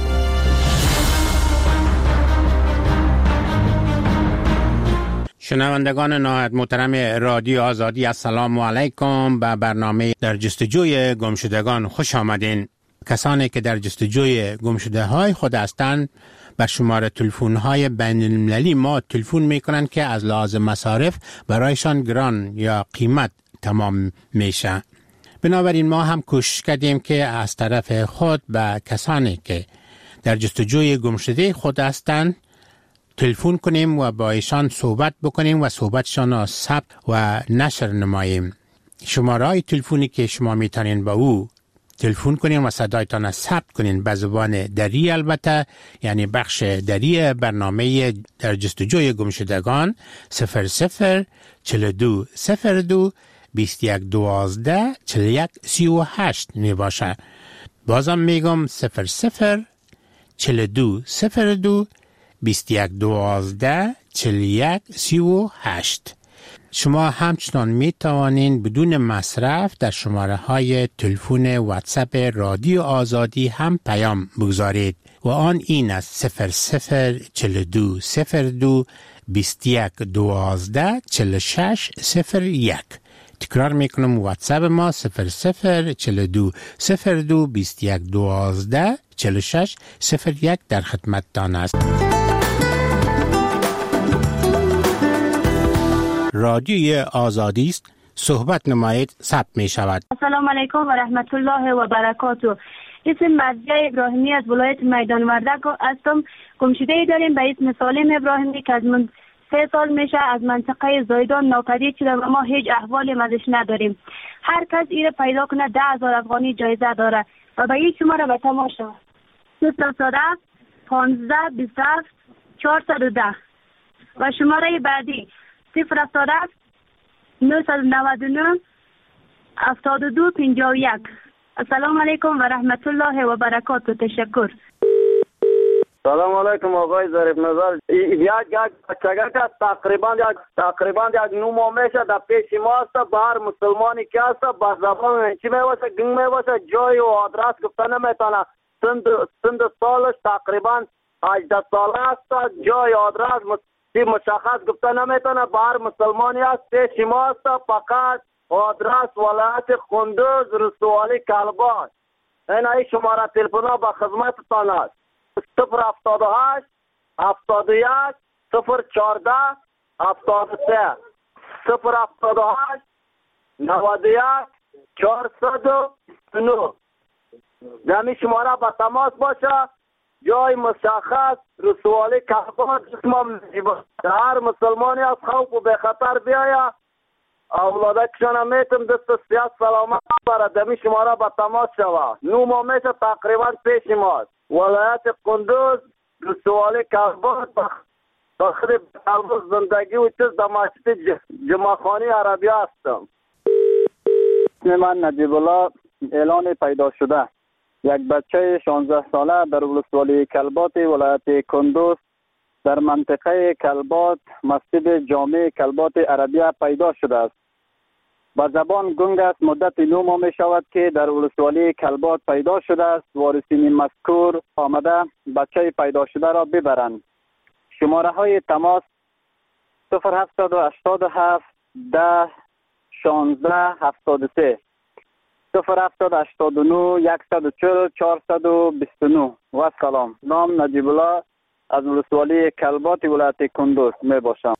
شنوندگان نهایت محترم رادیو آزادی، السلام علیکم. به برنامه در جستجوی گمشدگان خوش آمدین. کسانی که در جستجوی گمشده های خود هستند بر شماره تلفن های بین المللی ما تلفن می کنند که از لحاظ مصارف برایشان گران یا قیمت تمام میشه. بنابراین ما هم کوشش کردیم که از طرف خود به کسانی که در جستجوی گمشده خود هستند تلفن کنیم و با ایشان صحبت بکنیم و صحبتشان را ثبت و نشر نماییم. شماره های تلفنی که شما میتونین با او تلفن کنین و صدایتان را ثبت کنین به زبان دری، البته یعنی بخش دری برنامه در جستجوی گمشدگان صفر صفر چهل و دو صفر دو بیست و یک دوازده چهل و یک سی و هشت می باشه. بازم میگم صفر صفر چهل و دو صفر دو بیست و یک دوازده چهل و یک سی و هشت. شما همچنان می توانین بدون مصرف در شماره های تلفن واتساپ رادیو آزادی هم پیام بگذارید و آن این است صفر صفر چهل و دو صفر دو بیست و یک دوازده چهل و شش صفر یک. تکرار میکنم واتساپ ما صفر صفر چهل و دو صفر دو بیست و یک دوازده چهل و شش صفر یک در خدمتتان است. رادیوی آزادی است، صحبت نمایید، ثبت می شود. السلام علیکم و رحمت الله و برکاته. اسم مرضیه ابراهیمی از ولایت میدان وردک هستم. گمشده داریم به اسم سالم ابراهیمی که از من سه سال میشه از منطقه زایدان ناپدید شده و ما هیچ احوالی ازش نداریم. هر کس ایره پیدا کنه ده هزار افغانی جایزه داره و به این شماره به تماشا صفر صد پانزده بیست و هفت چهارصد و ده و شماره بعدی صفر صد نهصد و نود و نه هفتاد و دو پنجاه و یک. السلام علیکم و رحمت الله و برکاته. تشکر. سلام علیکم آقای ظریف نظر. یک یک بچگه که تقریبا یک تقریبا یک نو ماه میشه در پیش ما است. به هر مسلمانی که است با زبان چی میواسه گنگ میواسه جای و آدرس گفته نمیتونه. سند سند سالش تقریبا هجده ساله است. جای آدرس مشخص گفته نمیتونه. به هر مسلمانی است پیش ما است. فقط آدرس ولایت کندوز رسوالی کلبات. این ای شماره تلفن ها به خدمتتان است. صفر هفتاد و هشت هفتاد و یک صفر چهارده هفتاد و سه صفر هفتاد و هشت نود و یک چهارصد و نه. دمی شماره به تماس باشه. جای مشخص رسوالی کلبات اسمم نجیبه. هر مسلمانی از خوف و به خطر بیاید اولادکشان هم میتم دست سیاست سلامت برد. دمی شماره به تماس شود. نو ما میشه تقریبا پیش ماست. ولایت کندوز رسوالی کلبات بخری بخلوز زندگی و چیز در مسجد جمعخانی عربی هستم. من نجیب الله اعلان پیدا شده. یک بچه شانزده ساله در ولسوالی کلبات ولایت کندوز در منطقه کلبات مسجد جامع کلبات عربیه پیدا شده است. با زبان گنگ است. مدت نو ماه می شود که در ولسوالی کلبات پیدا شده است. وارثین مذکور آمده بچه پیدا شده را ببرند. شماره های تماس صفر هفتاد و هشتاد و هفت ده شانزده هفتاد و سه صفر هفتاد هشتاد و نه یکصد و چهل چهارصد و بیست و نه. و سلام. نام نجیب الله از ولسوالی کلبات ولایت کندوز می باشم.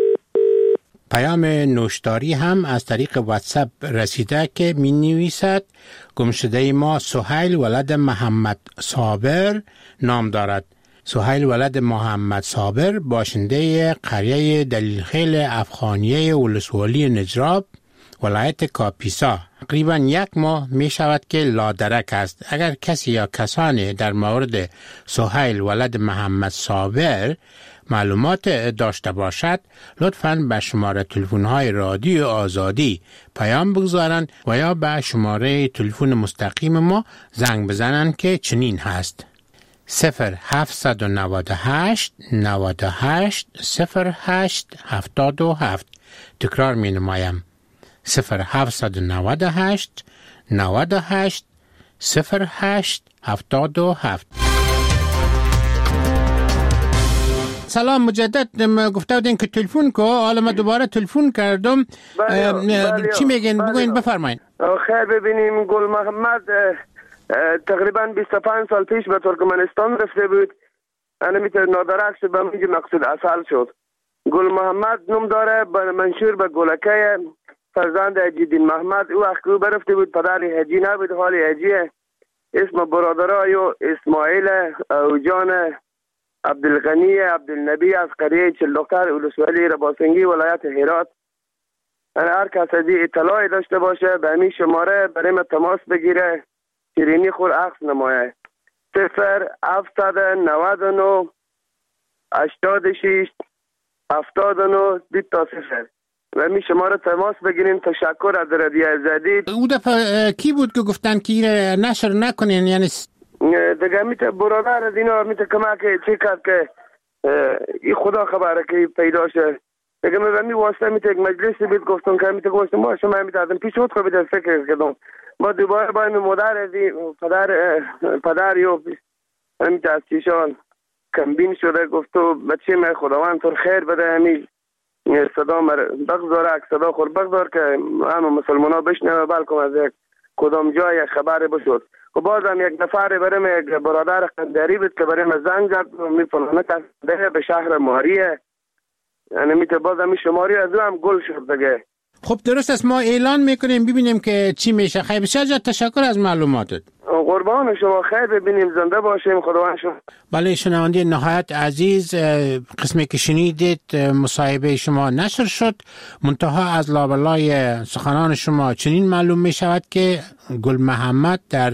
پیام نوشتاری هم از طریق واتساپ رسیده که می نویسد گمشده ما سهیل ولد محمد صابر نام دارد. سهیل ولد محمد صابر باشنده قریه دلیلخیل افغانیه ولسوالی نجراب ولایت کاپیسا تقریبا یک ماه می شود که لادرک است. اگر کسی یا کسانی در مورد سهیل ولد محمد صابر معلومات داشته باشد لطفاً به شماره تلفن‌های رادیو آزادی پیام بگذارند و یا به شماره تلفن مستقیم ما زنگ بزنند که چنین هست: صفر هفت نه هشت نه هشت صفر هشت هفتاد و هفت. تکرار می نمایم: صفر هفت نه هشت نه هشت صفر هشت هفتاد و هفت. سلام مجدد. گفته بودین که تلفن کو، حالا من دوباره تلفن کردم. بله بله چی میگین؟ بله بگوین بفرمایید. خیر ببینیم گل محمد تقریبا بیست و پنج سال پیش به ترکمنستان رفته بود. انا میتونه نادرک شد به اینجا مقصود اصل شد. گل محمد نام داره منشور به گلکه فرزند حجیدین محمد. او وقت او برفته بود پدر حجی نبود، حالی حجیه. اسم برادرایو اسماعیل او جان عبدالغنی عبدالنبی از قریه چلدختر ولسوالی رباسنگی ولایت هرات. هر کس از این اطلاعی داشته باشه به همین شماره برای من تماس بگیره، شیرینی خور عکس نمایه. صفر هفتصد و نود و نه هشتاد و شش هفتاد و نه دو تا صفر و همین شماره تماس بگیرین. تشکر از رادیو آزادی. او دفعه کی بود که گفتن که این نشر نکنین؟ یعنی دیگه میته برادر از اینا میته کمک چی کرد که این خدا خبره که پیدا شه. دیگه من می واسطه میته یک مجلسی بود گفتم که میته گفتم ما شما میته ازم پیش خود خود فکر کردم. ما دوباره با این مادر از پدر پدر یو میته از چیشان کمبین شده گفتو بچه من خداوند تو خیر بده. همین صدا مر بگذاره صدا خور بگذار که همه مسلمان ها بشنوه بلکه از یک کدام جای خبر بشود. و بازم یک نفر برای یک برادر قندری بود که برای من زنگ زد میفهمه که به شهر ماریه. یعنی میته بازم این شماری از او هم گل شد دیگه. خب درست است، ما اعلان میکنیم ببینیم که چی میشه. خیلی بسیار تشکر از معلوماتت. قربان شما، خیر ببینیم زنده باشیم. خداوند شما. بله شنونده نهایت عزیز، قسمی که شنیدید مصاحبه شما نشر شد، منتها از لابلای سخنان شما چنین معلوم می شود که گل محمد در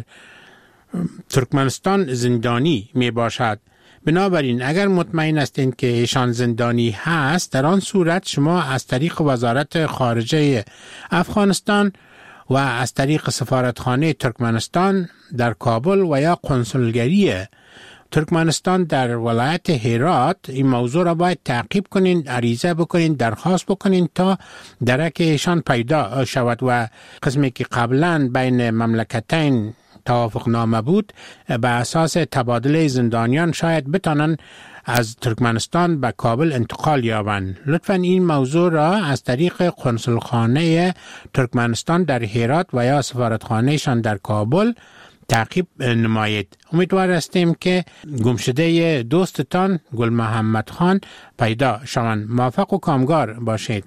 ترکمنستان زندانی می باشد. بنابراین اگر مطمئن هستید که ایشان زندانی هست، در آن صورت شما از طریق وزارت خارجه افغانستان و از طریق سفارتخانه ترکمنستان در کابل و یا قنصلگری ترکمنستان در ولایت هرات این موضوع را باید تعقیب کنین، عریضه بکنین، درخواست بکنین تا درک ایشان پیدا شود و قسمی که قبلا بین مملکتین توافق نامه بود، به اساس تبادل زندانیان شاید بتانن از ترکمنستان به کابل انتقال یابند. لطفاً این موضوع را از طریق قنصلخانه ترکمنستان در هرات و یا سفارتخانهشان در کابل تعقیب نمایید. امیدوار هستیم که گمشده دوستتان گل محمد خان پیدا شوند. موفق و کامگار باشید.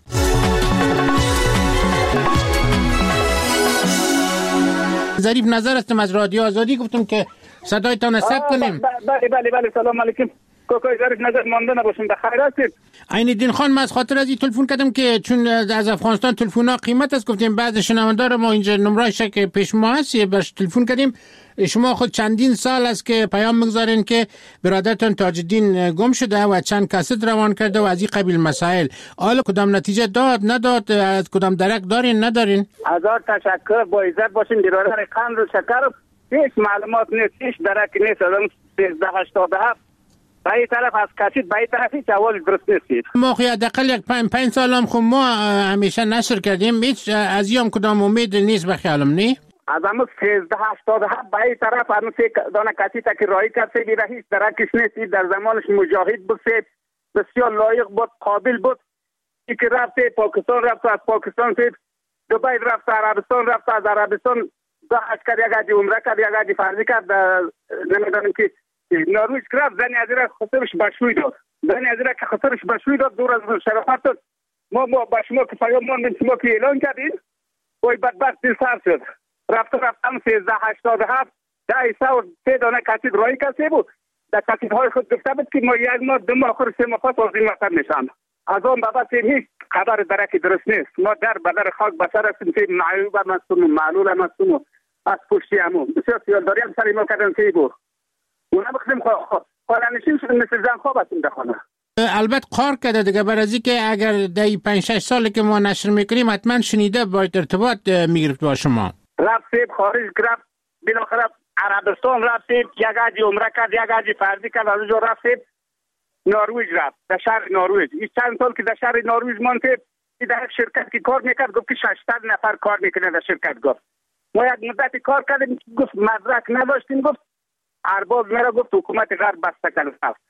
ظریف نظر هستم از رادیو آزادی، گفتم که صدایتان ثبت کنیم. بله بله بله سلام علیکم. کوکای ظریف نظر مانده نباشیم، بخیر هستید؟ عین الدین خان، من از خاطر از این تلفن کردم که چون از افغانستان تلفن‌ها قیمت است، گفتیم بعض شنوندار ما اینجا نمره‌اش که پیش ما هست برش تلفن کردیم. شما خود چندین سال است که پیام میگذارین که برادرتون تاج الدین گم شده و چند کاست روان کرده و از این قبیل مسائل. حالا کدام نتیجه داد نداد؟ از کدام درک دارین ندارین؟ هزار تشکر، با عزت باشین. برادر قند و شکر هیچ معلومات نیست، هیچ درک نیست. از سیزده هشتاد و هفت به این طرف از کشید به این طرف هیچ اول درست نیستید. ما خیلی حداقل یک پنج پنج سال هم خب ما همیشه نشر کردیم، هیچ از یام کدام امید نیست به خیالم نی؟ از همون سیزده هشتاد و هفت به این طرف همون سه دانه کسی تا که رایی کرد سیبی را هیچ درکش نیستید. در زمانش مجاهد بود، بسیار لایق بود، قابل بود. ای که رفته پاکستان رفت، از پاکستان سید دبی رفت، عربستان رفت، از عربستان داعش کرد، یک عجی عمره کرد، یک عجی فرضی کرد. نمیدانم که نروژ رفت، زنی از را خسرش بشوی داد، زنی از را که خسرش بشوی داد دور از شرافت داد. ما ما با شما که پیام ماندیم، شما که اعلان کردین وای بدبخت دل سر شد. رفت رفت هم سیزده هشتاد و هفت ده ایسا و سه دانه کسید رایی کسی بود. در کسیدهای خود گفته بود که ما یک ماه دو ماه آخر سه ماه پس از این وطن میشم. از آن بابت هیچ خبر درکی درست نیست. ما در بدر خاک بسر هستیم که معیوب هم هستیم و معلول هم هستیم و از پشتی همون بسیار سیالداری هم سری ما کردن که بود. اونا بخدیم خالنشین شدیم، مثل زن خواب هستیم در خانه. البته قار کرده دیگه، برای که اگر در پنج شش سالی که ما نشر میکنیم حتما شنیده باید ارتباط میگرفت با شما. رفت خارج رفت، بالاخره عربستان رفت، یک عجی عمره کرد، یک عجی فرضی کرد، از اونجا رفت نروژ رفت، در شهر نروژ. این چند سال که در شهر نروژ ماند، در شرکت که کار میکرد گفت که ششصد نفر کار میکنه در شرکت. گفت ما یک مدتی کار کردیم، گفت مدرک نداشتیم، گفت ارباب میرا گفت حکومت غرب بسته کرد.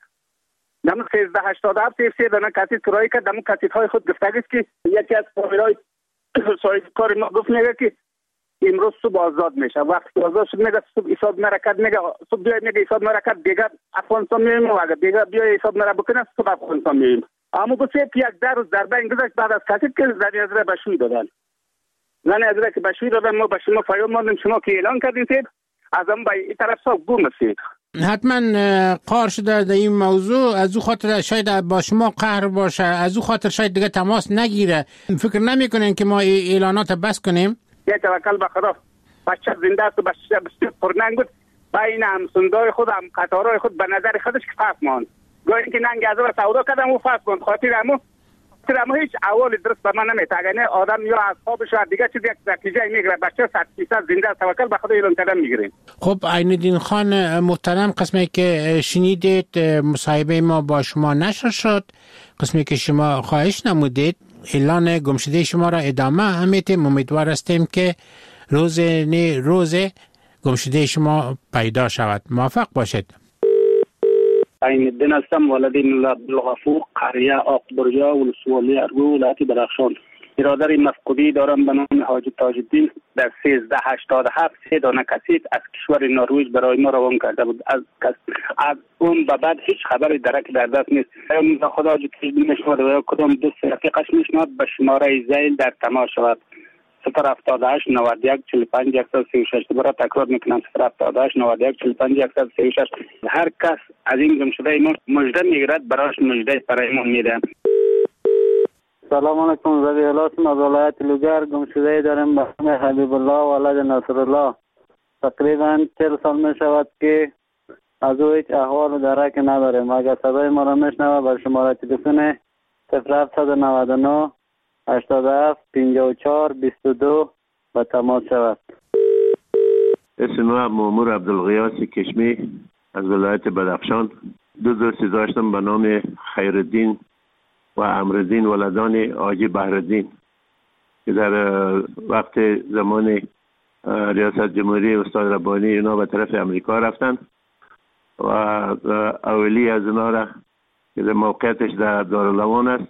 دم سیزده هشتاد و هفت سه دانه کسید کرایی کرد. دم کسیدهای خود گفتگیست که یکی از فامیلای صاحب کار ما گفت میگه که امروز صبح آزاد میشه. وقتی آزاد شد میگه صبح حساب نرکت، میگه صبح بیاید میگه حساب نرکت دیگه افغانستان میریم و اگه دیگه بیاید حساب نرا بکنه صبح افغانستان میریم. اما گفت یک در روز در بین گذشت بعد از کسید که زنی از را بشوی دادن. زنی از را که بشوی دادن ما به شما پیام ماندیم، شما که اعلان کردین از هم به این طرف صاحب گم هستید. حتما قار شده در این موضوع، از او خاطر شاید با شما قهر باشه، از او خاطر شاید دیگه تماس نگیره. فکر نمی کنین که ما اعلانات بس کنیم؟ یک توکل به خدا، بچه زنده است و بچه بسیار پرننگ بود. بین همسندای خود هم قطارهای خود به نظر خودش که فرق ماند. گاهی اینکه ننگ از را سودا کردم و فرق ماند. خاطر همو خاطر همو هیچ اول درست به من نمیتگنه. آدم یا از خوابش و دیگه چیز یک نتیجه میگیره. بچه صد فیصد زنده است، توکل به خدا اعلان کردن میگیریم. خب عین الدین خان محترم، قسمی که شنیدید مصاحبه ما با شما نشر شد، قسمی که شما خواهش نمودید اعلان گمشده شما را ادامه همیتیم. امیدوار هستیم که روز نه روز گمشده شما پیدا شود. موفق باشید. عین الدین هستم، والدین عبدالغفور، قریه آقبرجا، ولسوالی ارگو، ولایت درخشان. برادر مفقودی دارم به نام حاجی تاج الدین در سیزده هشتاد و هفت سه دانه کسید از کشور نروژ برای ما روان کرده بود. از از اون به بعد هیچ خبری درک در دست نیست. خدا حاجی تاج الدین میشود و کدام دوست رفیقش میشود به شماره زیل در تماس شود. صفر هفتاد و هشت نود و یک چهل و پنج صد و سی و شش. دوباره تکرار میکنم، صفر هفتاد و هشت نود و یک چهل و پنج صد و سی و شش. هر کس از این گمشده ما مژده میگیرد برایش مژده برایمون میده. سلام علیکم، زبی الاسم از ولایت لوگر. گمشده داریم به نام حبیب الله ولد نصر الله. تقریبا چهل سال می شود که از او هیچ احوال و درک نداریم. اگر صدای ما را میشنوه بر شماره تلفن صفر هفت نود و نه هشتاد و هفت پنجاه و چهار بیست و دو به تماس شود. اسم ما مامور عبدالغیاس کشمی از ولایت بدخشان. دو دوستی داشتم به نام خیرالدین و امرالدین ولدان حاجی بهرالدین که در وقت زمان ریاست جمهوری استاد ربانی اینا به طرف امریکا رفتن و اولی از اینا را که موقعیتش در دارالعوان است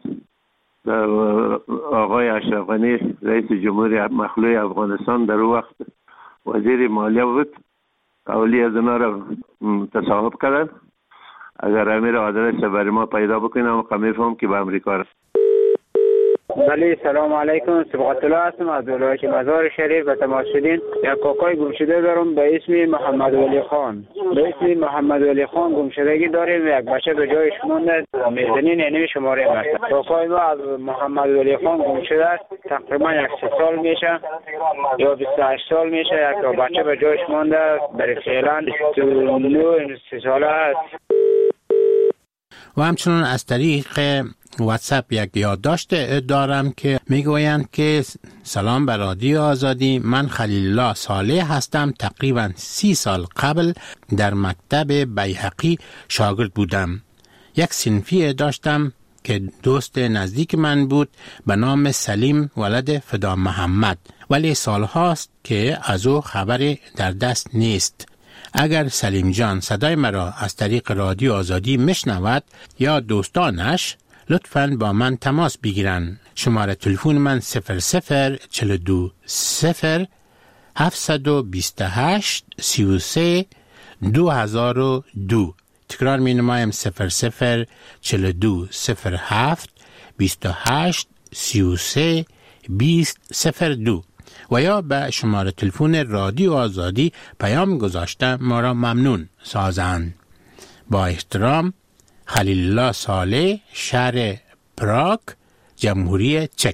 آقای اشرف غنی رئیس جمهوری مخلوع افغانستان در اون وقت وزیر مالیه بود. اولی از اینا را تصاحب کردن. اگر امیر آدرس برای ما پیدا بکنیم اما میفهم که به امریکا رفت. بله سلام علیکم، صبغت الله هستم از ولایت مزار شریف. به تماس شدین. یک کاکای گمشده دارم به اسم محمد ولی خان. به اسم محمد ولی خان گمشدگی داریم. یک بچه به جایش مونده میزنین اینمی شماره هست. کاکای ما از محمد ولی خان گمشده است. تقریبا یک سه سال میشه یا بیست و هشت سال میشه. یک بچه به جایش مونده برای فعلا بیست و نه سه ساله است. و همچنان از طریق واتساپ یک یادداشت دارم که میگویند که سلام به رادیو آزادی، من خلیل الله صالح هستم. تقریبا سی سال قبل در مکتب بیهقی شاگرد بودم. یک صنفی داشتم که دوست نزدیک من بود به نام سلیم ولد فدا محمد، ولی سالهاست که از او خبری در دست نیست. اگر سلیم جان صدای مرا از طریق رادیو آزادی میشنود یا دوستانش لطفاً با من تماس بگیرن. شماره تلفن من صفر صفر چهل و دو صفر هفتصد و بیست و هشت سی و سه دو هزار و دو. تکرار می نمایم صفر صفر چهل و دو صفر هفت بیست و هشت سی و سه بیست صفر دو و یا به شماره تلفن رادیو آزادی پیام گذاشته ما را ممنون سازند. با احترام، خلیل الله صالح، شهر پراگ، جمهوری چک.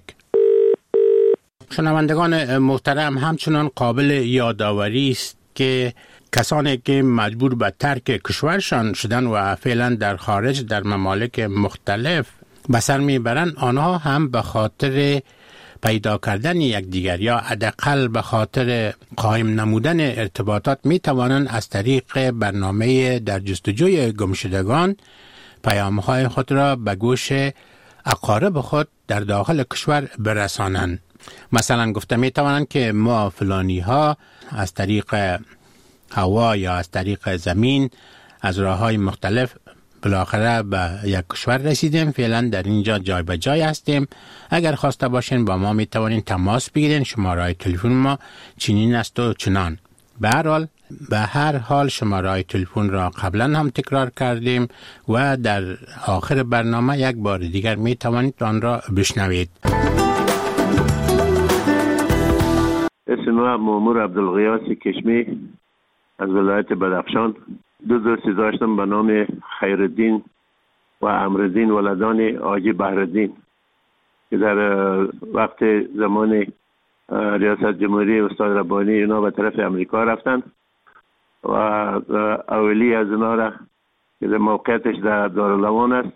شنوندگان محترم، همچنان قابل یادآوری است که کسانی که مجبور به ترک کشورشان شدن و فعلا در خارج در ممالک مختلف به سر میبرند، آنها هم به خاطر پیدا کردن یکدیگر یا حداقل به خاطر قائم نمودن ارتباطات می توانند از طریق برنامه در جستجوی گمشدگان پیام‌های خود را به گوش اقارب خود در داخل کشور برسانند. مثلا گفته می توانند که ما فلانی ها از طریق هوا یا از طریق زمین از راه‌های مختلف بالاخره به یک کشور رسیدیم، فعلا در اینجا جای به جای هستیم. اگر خواسته باشین با ما می توانین تماس بگیرین. شماره تلفن ما چنین است و چنان. به هر حال به هر حال شماره تلفن را قبلا هم تکرار کردیم و در آخر برنامه یک بار دیگر می توانید آن را بشنوید. اسم ما مامور عبدالغیاس کشمی از ولایت بدخشان. دو دوستی داشتم به نام خیرالدین و امرالدین ولدان حاجی بهرالدین که در وقت زمان ریاست جمهوری استاد ربانی اینا به طرف امریکا رفتن و اولی از اینا را که موقعیتش در دارالعوان است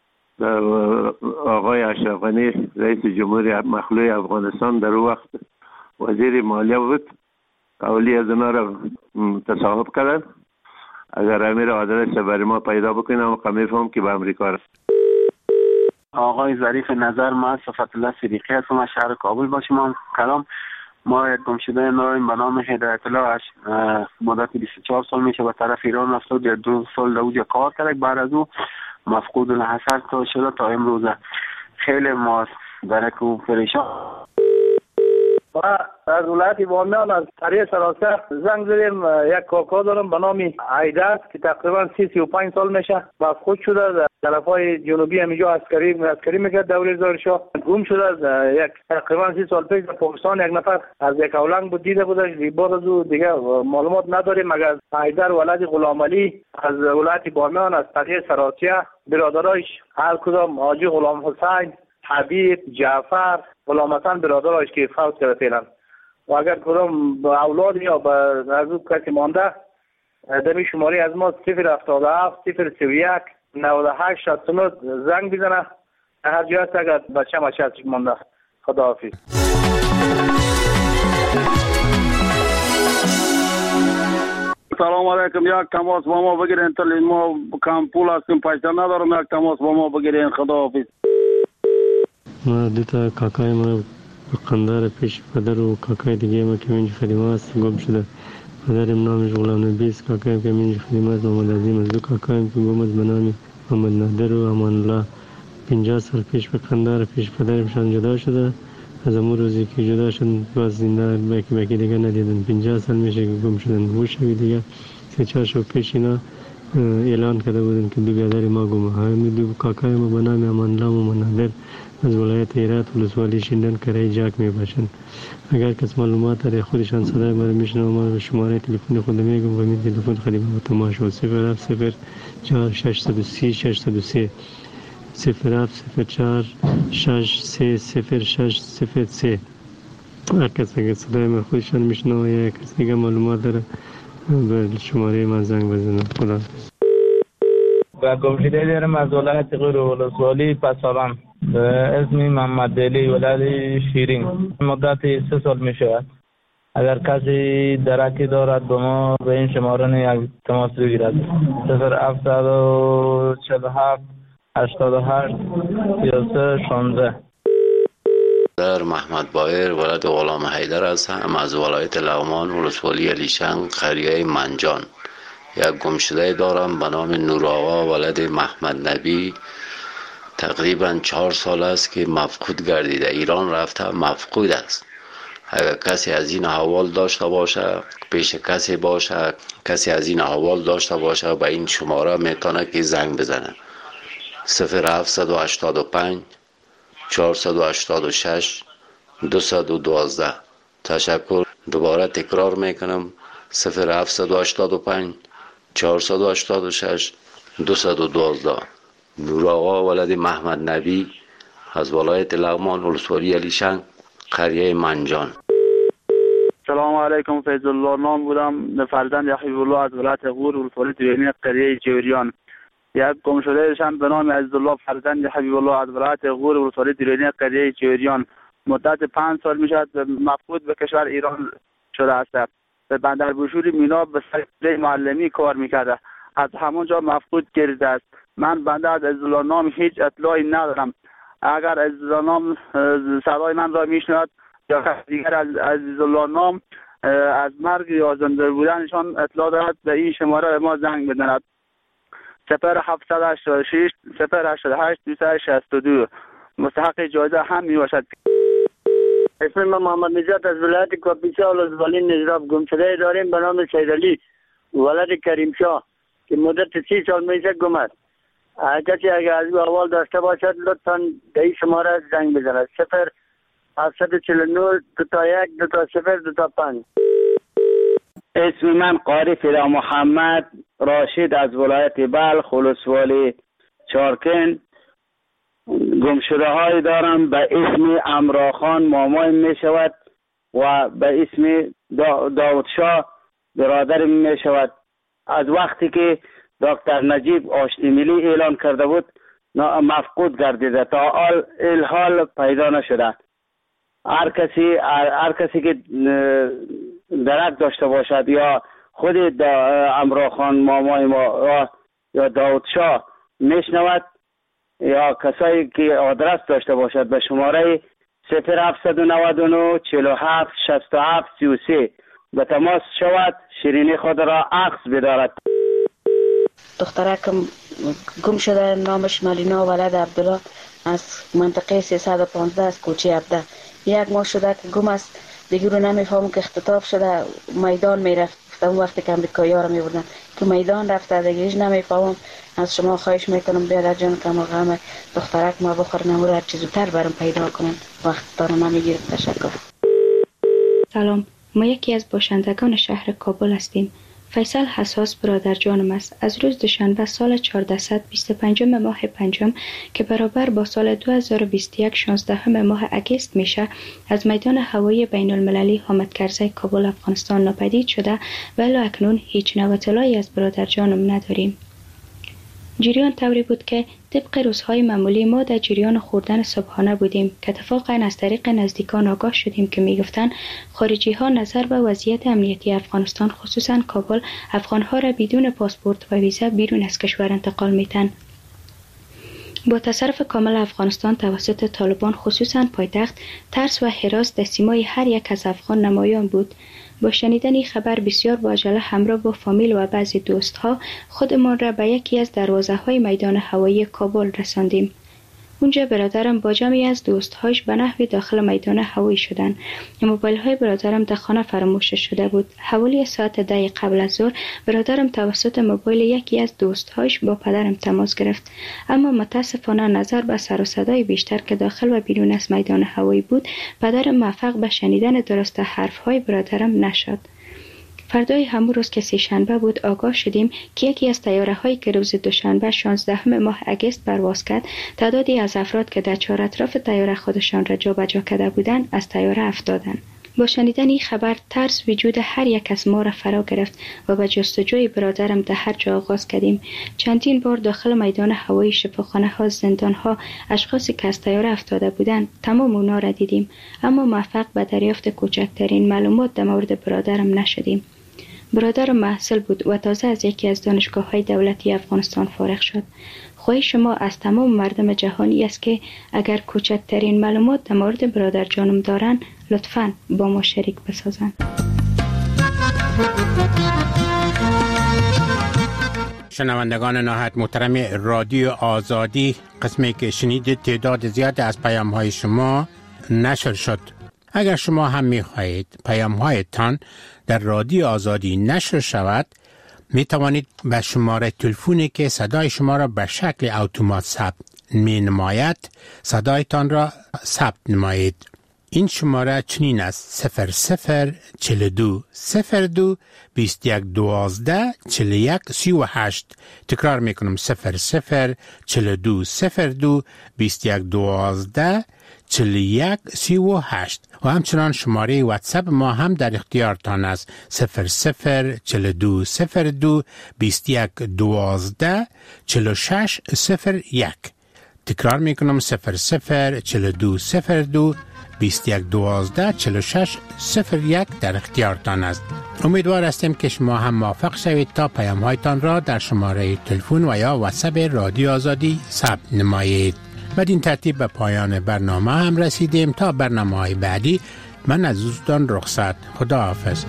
آقای اشرف غنی رئیس جمهوری مخلوع افغانستان در اون وقت وزیر مالیه بود. اولی از اینا را تصاحب کردن. اگر امیر آدرس برای ما پیدا بکنیم اما میفهم که به امریکا رفت. آقای ظریف نظر، ما صفت الله صدیقی هستم از شهر کابل با شما کلام. ما یک گمشده داریم به نام هدایت الله، مدت بیست و چهار سال میشه به طرف ایران رفته، در دو سال در اونجا کار کرد. بعد از او مفقود الحصر تا شده تا امروز. خیلی ما درک و پریشان. و از ولایت بامیان از طریق سراسر زنگ زدیم. یک کاکا دارم به نام عیدر که تقریبا سی سی و پنج سال میشه مفقود شده. در طرفای جنوبی همیجا عسکری عسکری میکرد دوره زارشاه. گم شده. یک تقریبا سی سال پیش در پاکستان یک نفر از یک اولنگ بود دیده بودش. بعد از او دیگه معلومات نداریم مگر عیدر ولد غلام علی از ولایت بامیان از طریق سراسیه برادرایش هر کدام حاجی غلام حسین، حبیب، جعفر، غلام حسن برادرایش که فوت کرده فعلا. و اگر کدام اولاد یا به نزدیک کسی مانده دمی شماره از ما صفر هفتاد و هفت صفر سی و یک نود و هشت شصت و نه زنگ بزنه. هر جای هست اگر بچه مچه هستش مانده. خداحافظ. سلام علیکم. یک تماس با ما بگیرین. تل ما کم پول هستیم، پیسه ندارم. یک تماس با ما بگیرین. خداحافظ. ما دیتا کاکای ما قندار پیش پدر و کاکای دیگه ما که اینجا خدمه است گم شده. پدرم نامش غلام نبی است، کاکایم که اینجا خدمه است محمد عظیم است. دو کاکایم که گم است به نام محمد نادر و امان الله. پنجاه سال پیش به قندار پیش پدرمشان جدا شده. از امور روزی که جدا شدن باز زنده باکی باکی دیگه ندیدن. پنجاه سال میشه که گم شدن. موشوی دیگه سه چهار شب پیش اینا اعلان کرده بودن که دو برادر ما گم. همین دو کاکای ما به نام امان الله و منادر از ولایت هرات ولسوالی شیندن کرای جاک می باشند. اگر کس معلومات داره خودشان صدای ما رو میشنوه، ما به شماره تلفن خود میگم و می تلفن خدمت با تماس و صفر هفت صفر چهار شش صفر سه شش صفر سه صفر هفت صفر چهار شش سه صفر شش صفر سه. هر کس اگر صدای ما خودشان میشنوه یا کس دیگه معلومات داره به شماره من زنگ بزنه. خدا و گمشده دارم از ولایت غور ولسوالی پسابان به اسم محمد علی ولد شیرین. مدت سه سال می شود. اگر کسی درکی دارد به ما به این شماره یک تماس بگیرد. صفر هفتصد و چهل و هفت هشتاد و هشت سی و سه شانزده. در محمد بایر ولد غلام حیدر هستم از ولایت لغمان ولسوالی علیشنگ قریه منجان. یک گمشده دارم به نام نور آقا ولد محمد نبی. تقریبا چهار سال است که مفقود گردیده. ایران رفته مفقود است. اگر کسی از این احوال داشته باشه، پیش کسی باشه، کسی از این احوال داشته باشه به این شماره میتونه که زنگ بزنه. صفر هفتصد و هشتاد و پنج چهارصد و هشتاد و شش دویست و دوازده. تشکر. دوباره تکرار میکنم صفر هفتصد و هشتاد و پنج چهارصد و هشتاد و شش دویست و دوازده. نور آقا ولد محمد نبی از ولایت لغمان ولسوالی علیشنگ قریه منجان. سلام علیکم. فیض الله نام بودم، فرزند حبیب الله از ولایت غور ولسوالی دیرینی قریه جوریان. یک گم شده شم به نام عزیزالله فرزند حبیب الله از ولایت غور ولسوالی دیرینی قریه جوریان. مدت پنج سال میشد مفقود به کشور ایران شده است. به بندر بوشوری مینا به سر معلمی کار میکرده. از همونجا مفقود گردیده است. من بنده از عزیزالله نام هیچ اطلاعی ندارم. اگر عزیزالله نام صدای من را میشنود یا دیگر از عزیزالله نام از مرگ یا زنده بودنشان اطلاع دارد به این شماره ما زنگ بزند. صفر هفتصد و هشتاد و شش صفر هشتاد و هشت دویست و شصت و دو. مستحق جایزه هم می باشد. اسم من محمد نجات از ولایت کاپیسا ولسوالی نجراب. گمشده داریم به نام سیدعلی ولد کریم شاه که مدت سی سال میشه گم است. کسی اگر از این احوال داشته باشد لطفاً به این شماره زنگ بزند. صفر هفتصد و چهل و نه دو تا یک دو تا صفر دو تا پنج. اسم من قاری فدا محمد راشد از ولایت بلخ ولسوالی چارکن. گمشده های دارم به اسم امراخان مامای می شود و به اسم دا داود شاه برادر می شود. از وقتی که دکتر نجیب آشتی ملی اعلان کرده بود مفقود گردیده تا حال الحال پیدا نشده. هر کسی هر کسی که درک داشته باشد یا خود امراخان مامای ما یا داود شاه میشنود یا کسایی که آدرس داشته باشد به شماره صفر هفتصد و نود و نه چهل و هفت شصت و هفت سی و سه به تماس شود. شیرینی خود را عکس بدارد. دخترکم گم شده نامش ملینا ولد عبدالله از منطقه سیصد و پانزده از کوچه عبده. یک ماه شده که گم است. دیگه رو نمیفهمم که اختطاف شده میدان میرفت. اون وقتی که امریکایی ها رو میبردن که میدان رفته دیگه هیچ نمیفهمم. از شما خواهش میکنم بیادر جان که ما غم دخترک ما بخورن و هر چیز زودتر برام پیدا کنن. وقت دارم نمیگیرم. تشکر. سلام، ما یکی از باشندگان شهر کابل هستیم. فیصل حساس برادر جانم است. از روز دوشنبه سال چهارصد و بیست و پنج ماه پنجم که برابر با سال دو هزار و بیست و یک شانزده ماه اگست میشه از میدان هوایی بین المللی حامد کرزی کابل افغانستان ناپدید شده و الی اکنون هیچ نوع اطلاعی از برادر جانم نداریم. جریان طوری بود که طبق روزهای معمولی ما در جریان خوردن صبحانه بودیم که اتفاقا از طریق نزدیکان آگاه شدیم که میگفتن خارجی ها نظر به وضعیت امنیتی افغانستان خصوصا کابل افغان ها را بدون پاسپورت و ویزا بیرون از کشور انتقال میتن. با تصرف کامل افغانستان توسط طالبان خصوصاً پایتخت، ترس و هراس در سیمای هر یک از افغان نمایان بود. با شنیدن این خبر بسیار با عجله همراه با فامیل و بعضی دوستها خودمان را به یکی از دروازه های میدان هوایی کابل رساندیم. اونجا برادرم با جمعی از دوستهاش به نحوی داخل میدان هوایی شدند. موبایل های برادرم در خانه فراموش شده بود. حوالی ساعت ده قبل از ظهر برادرم توسط موبایل یکی از دوستهاش با پدرم تماس گرفت، اما متاسفانه نظر به سر و صدای بیشتر که داخل و بیرون از میدان هوایی بود، پدرم موفق به شنیدن درست حرف های برادرم نشد. فردای همون روز که سه شنبه بود آگاه شدیم که یکی از طیاره هایی که روز دوشنبه شانزدهم ماه اگست پرواز کرد، تعدادی از افراد که در چهار اطراف طیاره خودشان را جابجا کرده بودند از طیاره افتادند. با شنیدن این خبر ترس وجود هر یک از ما را فرا گرفت و به جستجوی برادرم در هر جا آغاز کردیم. چندین بار داخل میدان هوایی، شفاخانه ها، زندان ها، اشخاصی که از طیاره افتاده بودند تمام اونا را دیدیم، اما موفق به دریافت کوچکترین معلومات در مورد برادرم نشدیم. برادرم محصل بود و تازه از یکی از دانشگاه‌های دولتی افغانستان فارغ شد. خواهش ما از تمام مردم جهانی است که اگر کوچکترین معلومات در مورد برادر جانم دارند لطفاً با ما شریک بسازند. شنوندگان نهایت محترم رادیو آزادی، قسمی که شنیدید تعداد زیاد از پیام‌های شما نشر شد. اگر شما هم می خواهید پیام‌هایتان در رادیو آزادی نشر شود، می توانید به شماره تلفنی که صدای شما را به شکل اتومات ثبت می نماید صدایتان را ثبت نمایید. این شماره چنین است: صفر صفر چهل و دو صفر دو بیست و یک دوازده چهل و یک سی و هشت. تکرار می کنم: صفر صفر چهل و دو صفر دو بیست و یک دوازده چهل و یک سی و هشت. و همچنان شماره واتساپ ما هم در اختیارتان است: صفر صفر چهل و دو صفر دو بیست و یک دوازده چهل و شش صفر یک. تکرار می کنم: صفر صفر چهل و دو صفر دو بیست و یک دوازده چهل و شش صفر یک در اختیارتان است. امیدوار هستیم که شما هم موفق شوید تا پیام هایتان را در شماره تلفن و یا واتساپ رادیو آزادی ثبت نمایید. بدین ترتیب به پایان برنامه هم رسیدیم. تا برنامه های بعدی من از دوستان رخصت. خدا حافظ.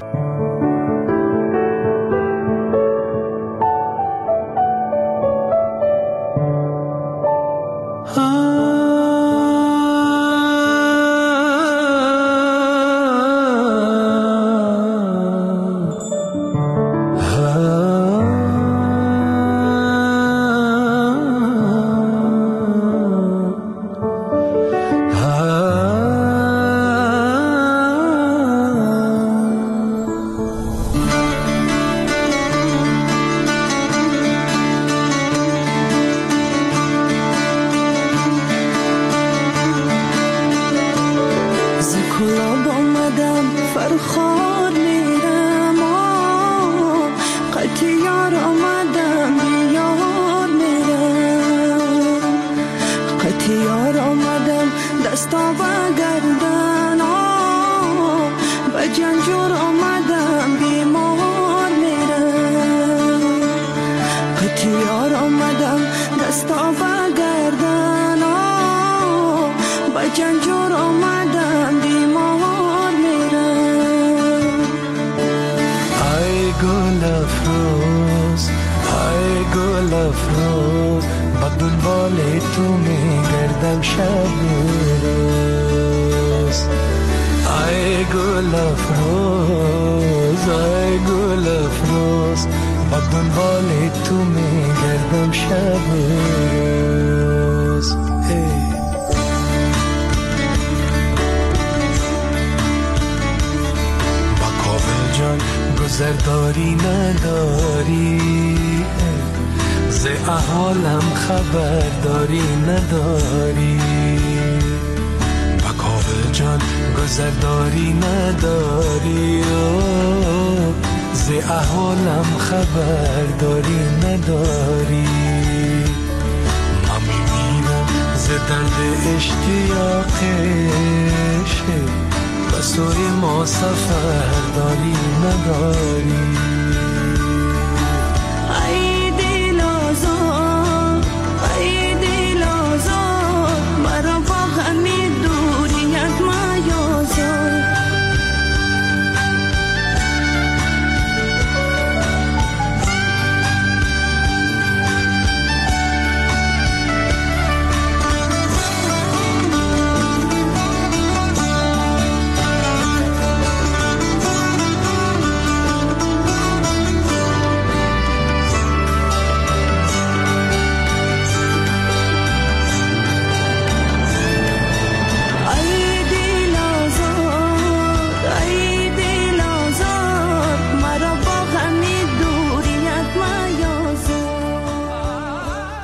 گذرداری نداری، ز احوالم خبرداری نداری. بکاوه جان گذرداری نداری، ز احوالم خبرداری نداری. من میمیرم ز درد اشتیاقش، به سوی ما سفر داری نداری.